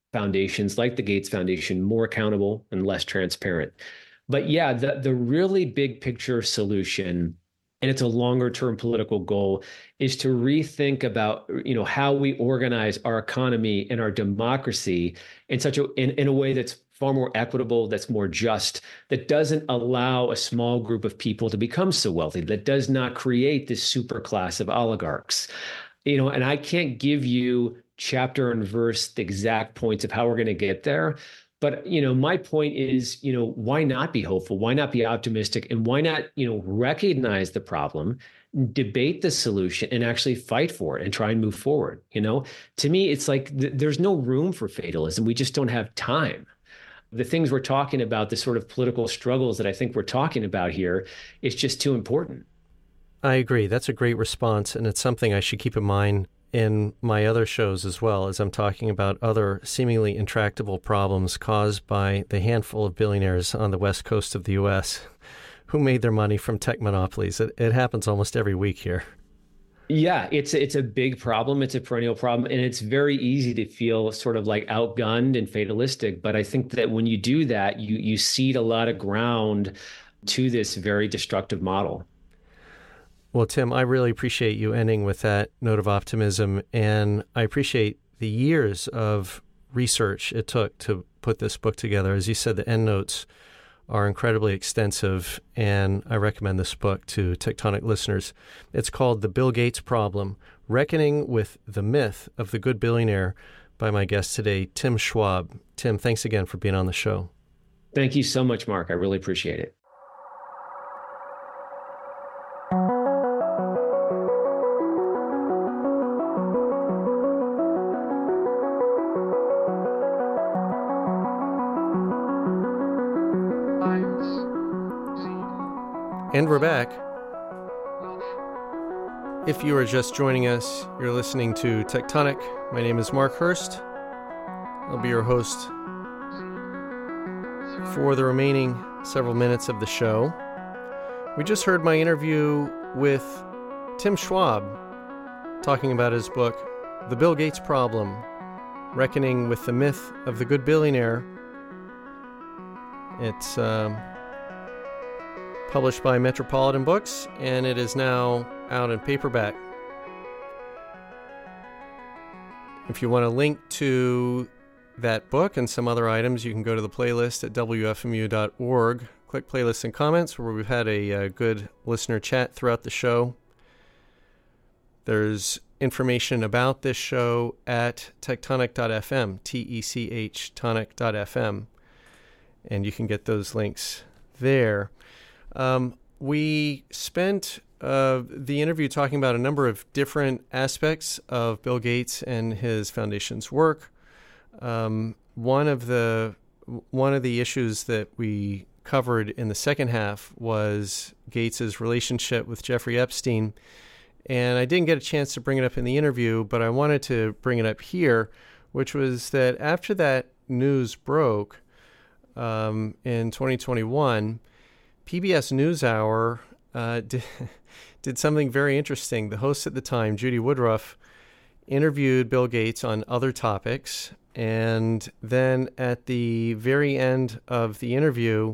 foundations like the Gates Foundation more accountable and less transparent. But yeah, the, the really big picture solution, and it's a longer term political goal, is to rethink about, you know, how we organize our economy and our democracy in such a in, in a way that's far more equitable, that's more just, that doesn't allow a small group of people to become so wealthy, that does not create this super class of oligarchs. You know, and I can't give you chapter and verse the exact points of how we're going to get there. But, you know, my point is, you know, why not be hopeful? Why not be optimistic? And why not, you know, recognize the problem, debate the solution, and actually fight for it and try and move forward? You know, to me, it's like th- there's no room for fatalism. We just don't have time. The things we're talking about, the sort of political struggles that I think we're talking about here, is just too important. I agree. That's a great response, and it's something I should keep in mind in my other shows as well, as I'm talking about other seemingly intractable problems caused by the handful of billionaires on the west coast of the U S who made their money from tech monopolies. It, it happens almost every week here. Yeah, it's it's a big problem. It's a perennial problem. And it's very easy to feel sort of like outgunned and fatalistic. But I think that when you do that, you you cede a lot of ground to this very destructive model. Well, Tim, I really appreciate you ending with that note of optimism. And I appreciate the years of research it took to put this book together. As you said, the endnotes are incredibly extensive, and I recommend this book to Tectonic listeners. It's called The Bill Gates Problem, Reckoning with the Myth of the Good Billionaire, by my guest today, Tim Schwab. Tim, thanks again for being on the show. Thank you so much, Mark. I really appreciate it. And we're back. If you are just joining us, you're listening to Tectonic. My name is Mark Hurst. I'll be your host for the remaining several minutes of the show. We just heard my interview with Tim Schwab talking about his book, The Bill Gates Problem, Reckoning with the Myth of the Good Billionaire. It's um, published by Metropolitan Books, and it is now out in paperback. If you want to link to that book and some other items, you can go to the playlist at W F M U dot org. Click playlists and comments, where we've had a, a good listener chat throughout the show. There's information about this show at tectonic dot f m, T E C H, tonic dot f m, and you can get those links there. Um, we spent uh, the interview talking about a number of different aspects of Bill Gates and his foundation's work. Um, one of the one of the issues that we covered in the second half was Gates's relationship with Jeffrey Epstein, and I didn't get a chance to bring it up in the interview, but I wanted to bring it up here, which was that after that news broke um, in twenty twenty-one. P B S NewsHour uh, did, did something very interesting. The host at the time, Judy Woodruff, interviewed Bill Gates on other topics. And then at the very end of the interview,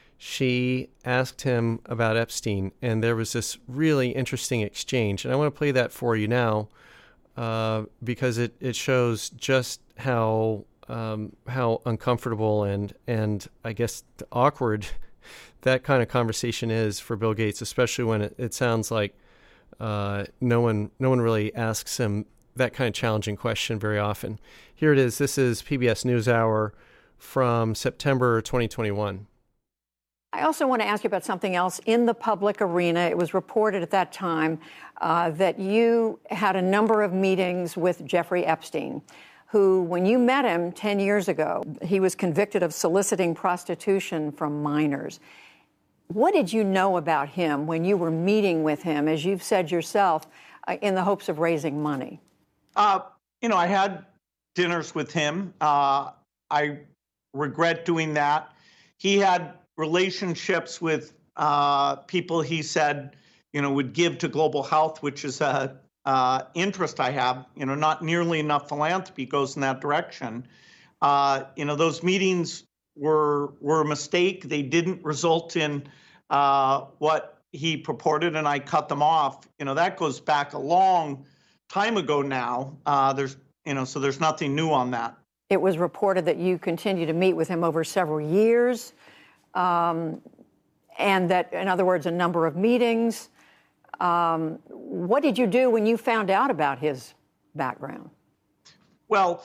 she asked him about Epstein. And there was this really interesting exchange. And I want to play that for you now uh, because it, it shows just how um, how uncomfortable and, and I guess awkward that kind of conversation is for Bill Gates, especially when it, it sounds like uh, no one no one really asks him that kind of challenging question very often. Here it is. This is P B S NewsHour from September twenty twenty-one. I also want to ask you about something else in the public arena. It was reported at that time uh, that you had a number of meetings with Jeffrey Epstein, who, when you met him ten years ago, he was convicted of soliciting prostitution from minors. What did you know about him when you were meeting with him, as you've said yourself, uh, in the hopes of raising money? Uh, you know, I had dinners with him. Uh, I regret doing that. He had relationships with uh, people he said, you know, would give to global health, which is a uh, interest I have. You know, not nearly enough philanthropy goes in that direction. Uh, you know, those meetings were were a mistake. They didn't result in uh, what he purported, and I cut them off. You know, that goes back a long time ago now. Uh, there's, you know, so there's nothing new on that. It was reported that you continue to meet with him over several years, um, and that, in other words, a number of meetings. Um, what did you do when you found out about his background? Well,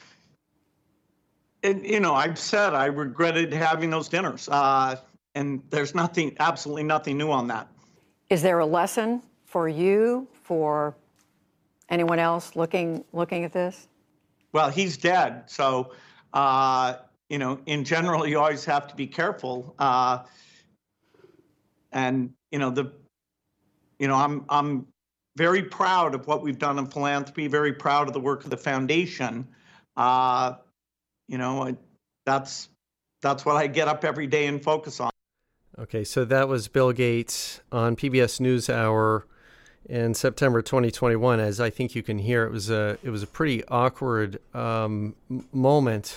and, you know, I've said I regretted having those dinners, uh, and there's nothing, absolutely nothing new on that. Is there a lesson for you, for anyone else looking looking at this? Well, he's dead, so uh, you know, in general, you always have to be careful. Uh, and you know, the, you know, I'm I'm very proud of what we've done in philanthropy. Very proud of the work of the foundation. Uh, you know, that's that's what I get up every day and focus on. Okay, so that was Bill Gates on P B S NewsHour in September twenty twenty-one. As I think you can hear, it was a it was a pretty awkward um, moment,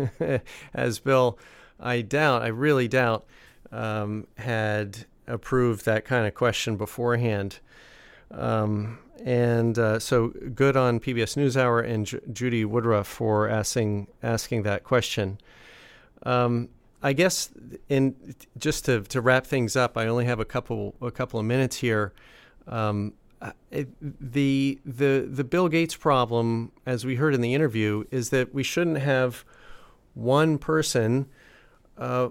as Bill, I doubt, I really doubt, um, had approved that kind of question beforehand. Um, and uh, so good on P B S NewsHour and J- Judy Woodruff for asking asking that question. Um, I guess in just to, to wrap things up, I only have a couple a couple of minutes here. Um, it, the the the Bill Gates problem, as we heard in the interview, is that we shouldn't have one person uh,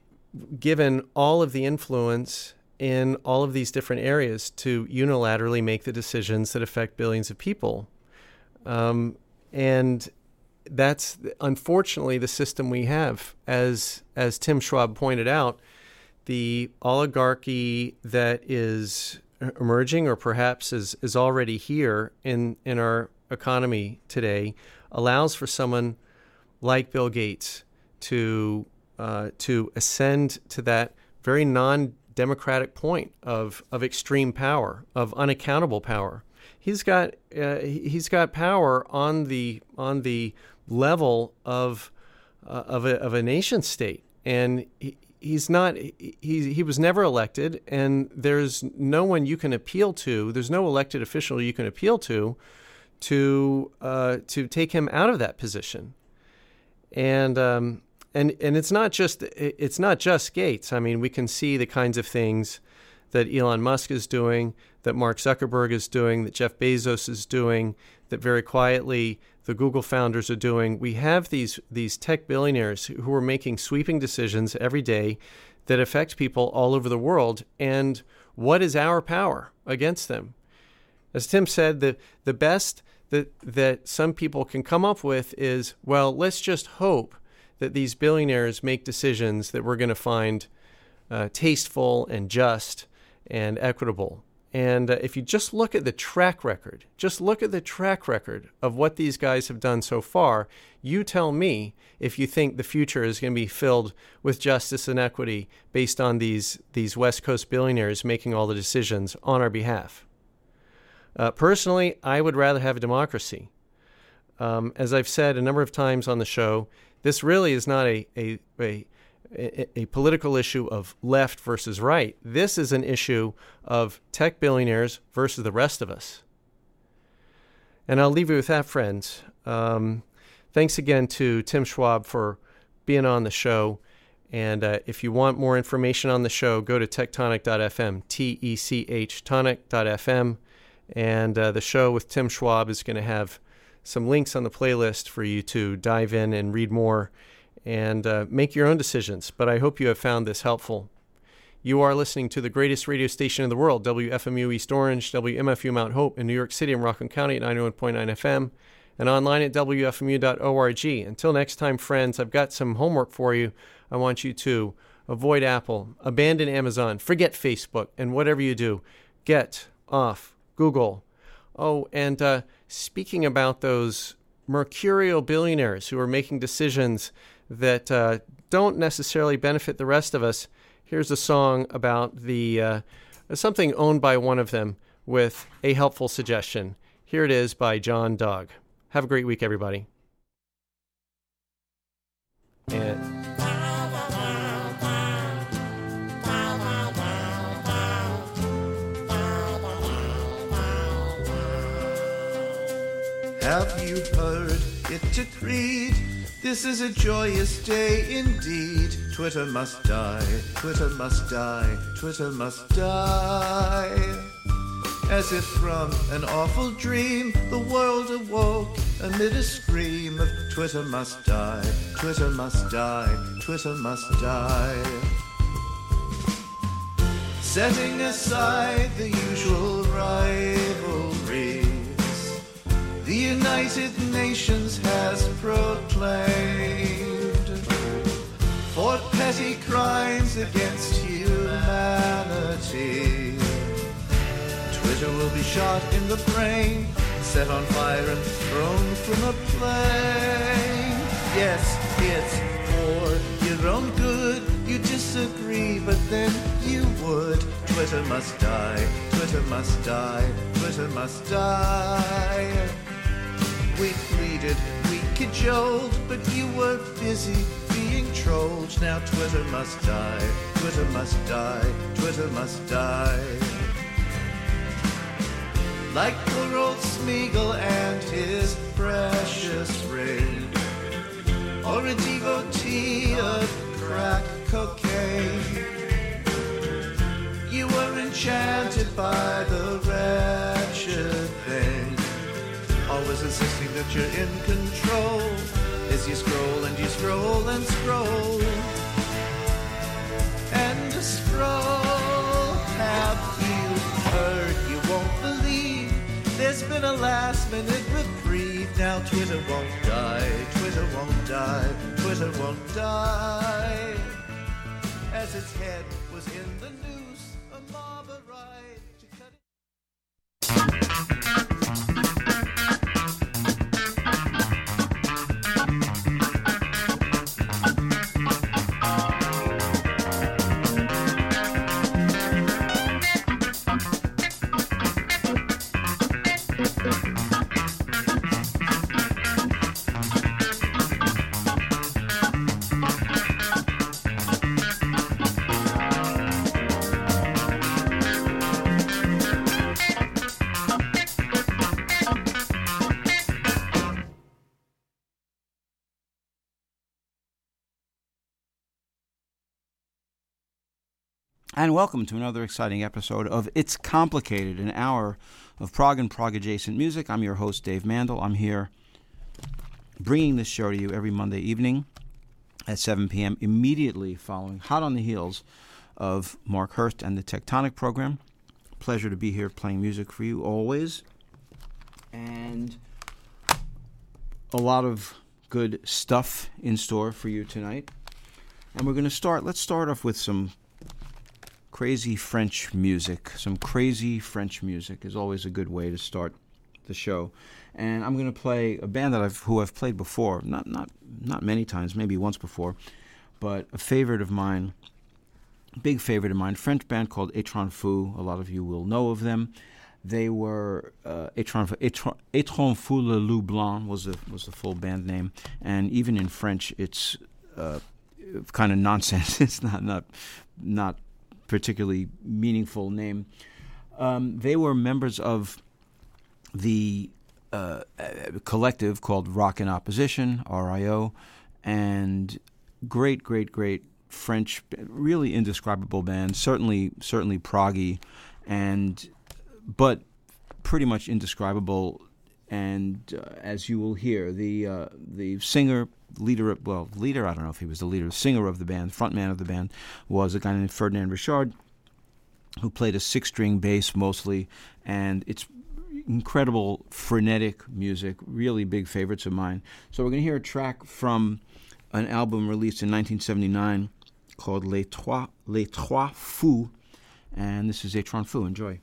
given all of the influence in all of these different areas to unilaterally make the decisions that affect billions of people. Um, and that's unfortunately the system we have. As as Tim Schwab pointed out, the oligarchy that is emerging, or perhaps is, is already here in, in our economy today, allows for someone like Bill Gates to uh, to ascend to that very non-democratic point of of extreme power, of unaccountable power. He's got uh, he's got power on the on the level of uh, of a of a nation state, and he, he's not he he was never elected, and there's no one you can appeal to. There's no elected official you can appeal to to uh, to take him out of that position. And um, and and it's not just it's not just Gates. I mean, we can see the kinds of things that Elon Musk is doing, that Mark Zuckerberg is doing, that Jeff Bezos is doing, that very quietly the Google founders are doing. We have these these tech billionaires who are making sweeping decisions every day that affect people all over the world. And what is our power against them? As Tim said, the the best that that some people can come up with is, well, let's just hope that these billionaires make decisions that we're going to find uh, tasteful and just and equitable. And uh, if you just look at the track record, just look at the track record of what these guys have done so far, you tell me if you think the future is going to be filled with justice and equity based on these, these West Coast billionaires making all the decisions on our behalf. Uh, personally, I would rather have a democracy. Um, as I've said a number of times on the show, this really is not a, a, a A, a political issue of left versus right. This is an issue of tech billionaires versus the rest of us. And I'll leave you with that, friends. Um, thanks again to Tim Schwab for being on the show. And uh, if you want more information on the show, go to tectonic dot f m, T E C H, tonic dot f m. And uh, the show with Tim Schwab is going to have some links on the playlist for you to dive in and read more and uh, make your own decisions. But I hope you have found this helpful. You are listening to the greatest radio station in the world, W F M U East Orange, W M F U Mount Hope in New York City and Rockland County at ninety-one point nine F M, and online at W F M U dot org. Until next time, friends, I've got some homework for you. I want you to avoid Apple, abandon Amazon, forget Facebook, and whatever you do, get off Google. Oh, and uh, speaking about those mercurial billionaires who are making decisions that uh, don't necessarily benefit the rest of us, here's a song about the uh, something owned by one of them with a helpful suggestion. Here it is by John Dog. Have a great week, everybody. And have you heard it decreed? This is a joyous day indeed. Twitter must die, Twitter must die, Twitter must die. As if from an awful dream, the world awoke amid a scream of Twitter must die, Twitter must die, Twitter must die. Setting aside the usual rivalries, the United Nations has proclaimed for petty crimes against humanity. Twitter will be shot in the brain, set on fire and thrown from a plane. Yes, it's for your own good. You disagree, but then you would. Twitter must die, Twitter must die, Twitter must die. We pleaded, we cajoled, but you were busy being trolled. Now Twitter must die, Twitter must die, Twitter must die. Like poor old Smeagol and his precious ring, or a devotee of crack cocaine. You were enchanted by the wretched thing, always insisting that you're in control, as you scroll and you scroll and scroll and scroll. Have you heard? You won't believe there's been a last minute reprieve. Now Twitter won't die, Twitter won't die, Twitter won't die. As its head was in the noose, a mob arrived to cut it. And welcome to another exciting episode of It's Complicated, an hour of prog and prog-adjacent music. I'm your host, Dave Mandel. I'm here bringing this show to you every Monday evening at seven p.m., immediately following, hot on the heels of Mark Hurst and the Tectonic program. Pleasure to be here playing music for you always. And a lot of good stuff in store for you tonight. And we're going to start, let's start off with some crazy French music. Some crazy French music is always a good way to start the show. And I'm going to play a band that I've who I've played before, not not not many times, maybe once before, but a favorite of mine, big favorite of mine, French band called Étrange Fou. A lot of you will know of them. They were uh, Étrange Étrange Fou le Loup Blanc was the was the full band name, and even in French, it's uh, kind of nonsense. It's not not not particularly meaningful name. Um, they were members of the uh, collective called Rock in Opposition, R I O, and great, great, great French, really indescribable band. Certainly, certainly proggy, and but pretty much indescribable. And uh, as you will hear, the uh, the singer, leader, well, leader, I don't know if he was the leader, singer of the band, frontman of the band, was a guy named Ferdinand Richard, who played a six-string bass mostly, and it's incredible, frenetic music, really big favorites of mine. So we're going to hear a track from an album released in nineteen seventy-nine called Les Trois, Les Trois Fous, and this is Étrange Fou. Enjoy.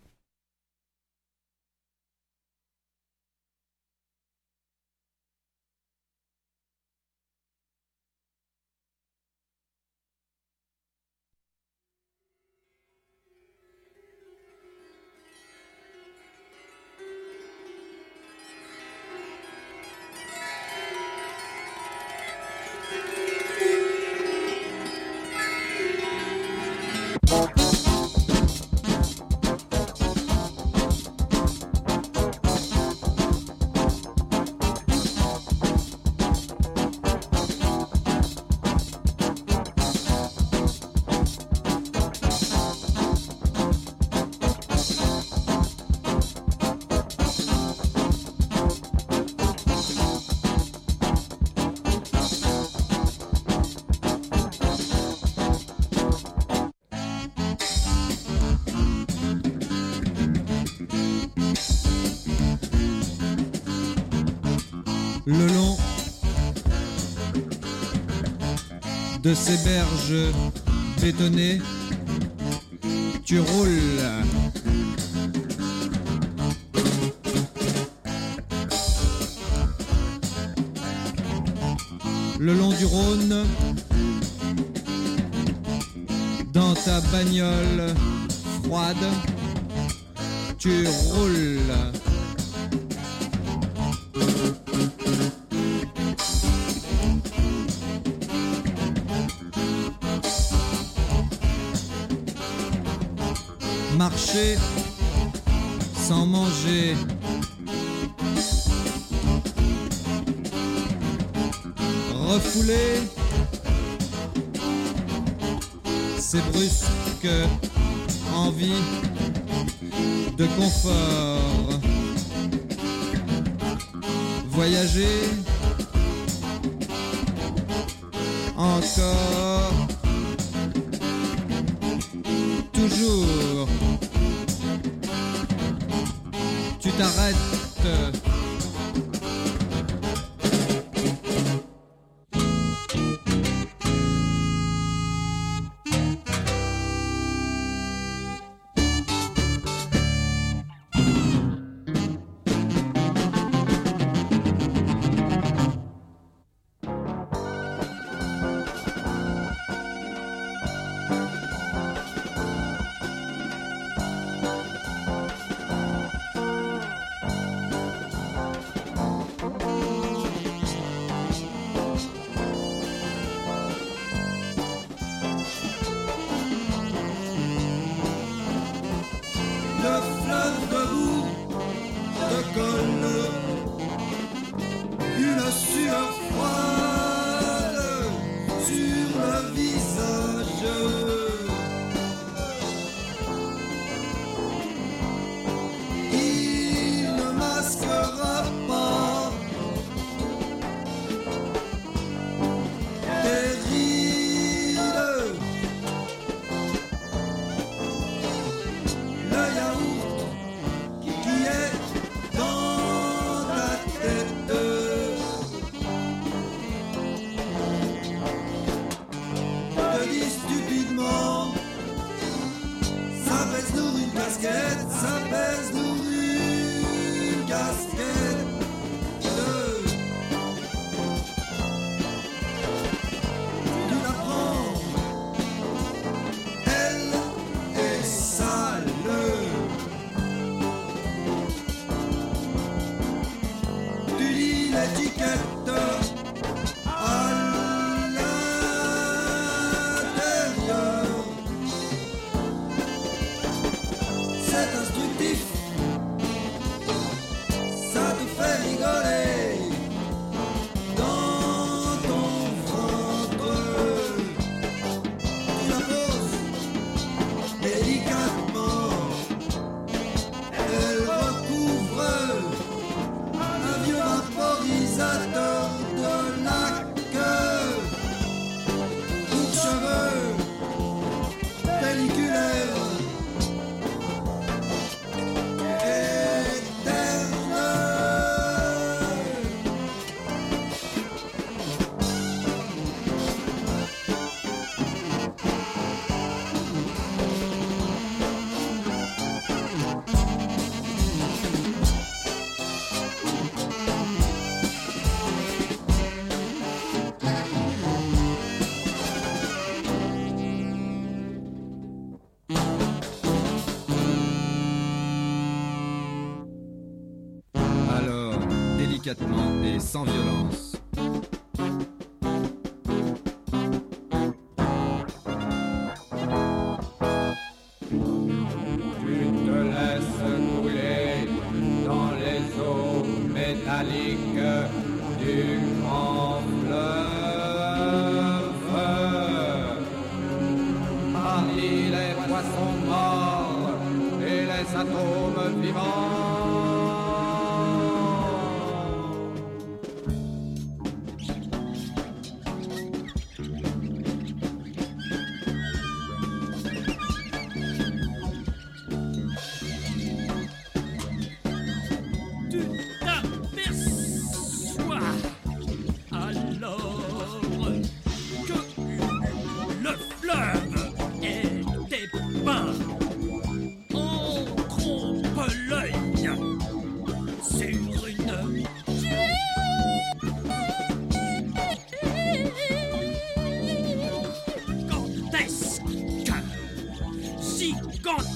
Thank you. Le long de ces berges bétonnées, tu roules. Le long du Rhône, dans ta bagnole froide, tu roules. Marcher sans manger, refouler ces brusques envies de confort, voyager encore, toujours. Tu t'arrêtes. Et sans violence. Tu te laisses couler dans les eaux métalliques du grand fleuve. Parmi les poissons morts et les atomes vivants,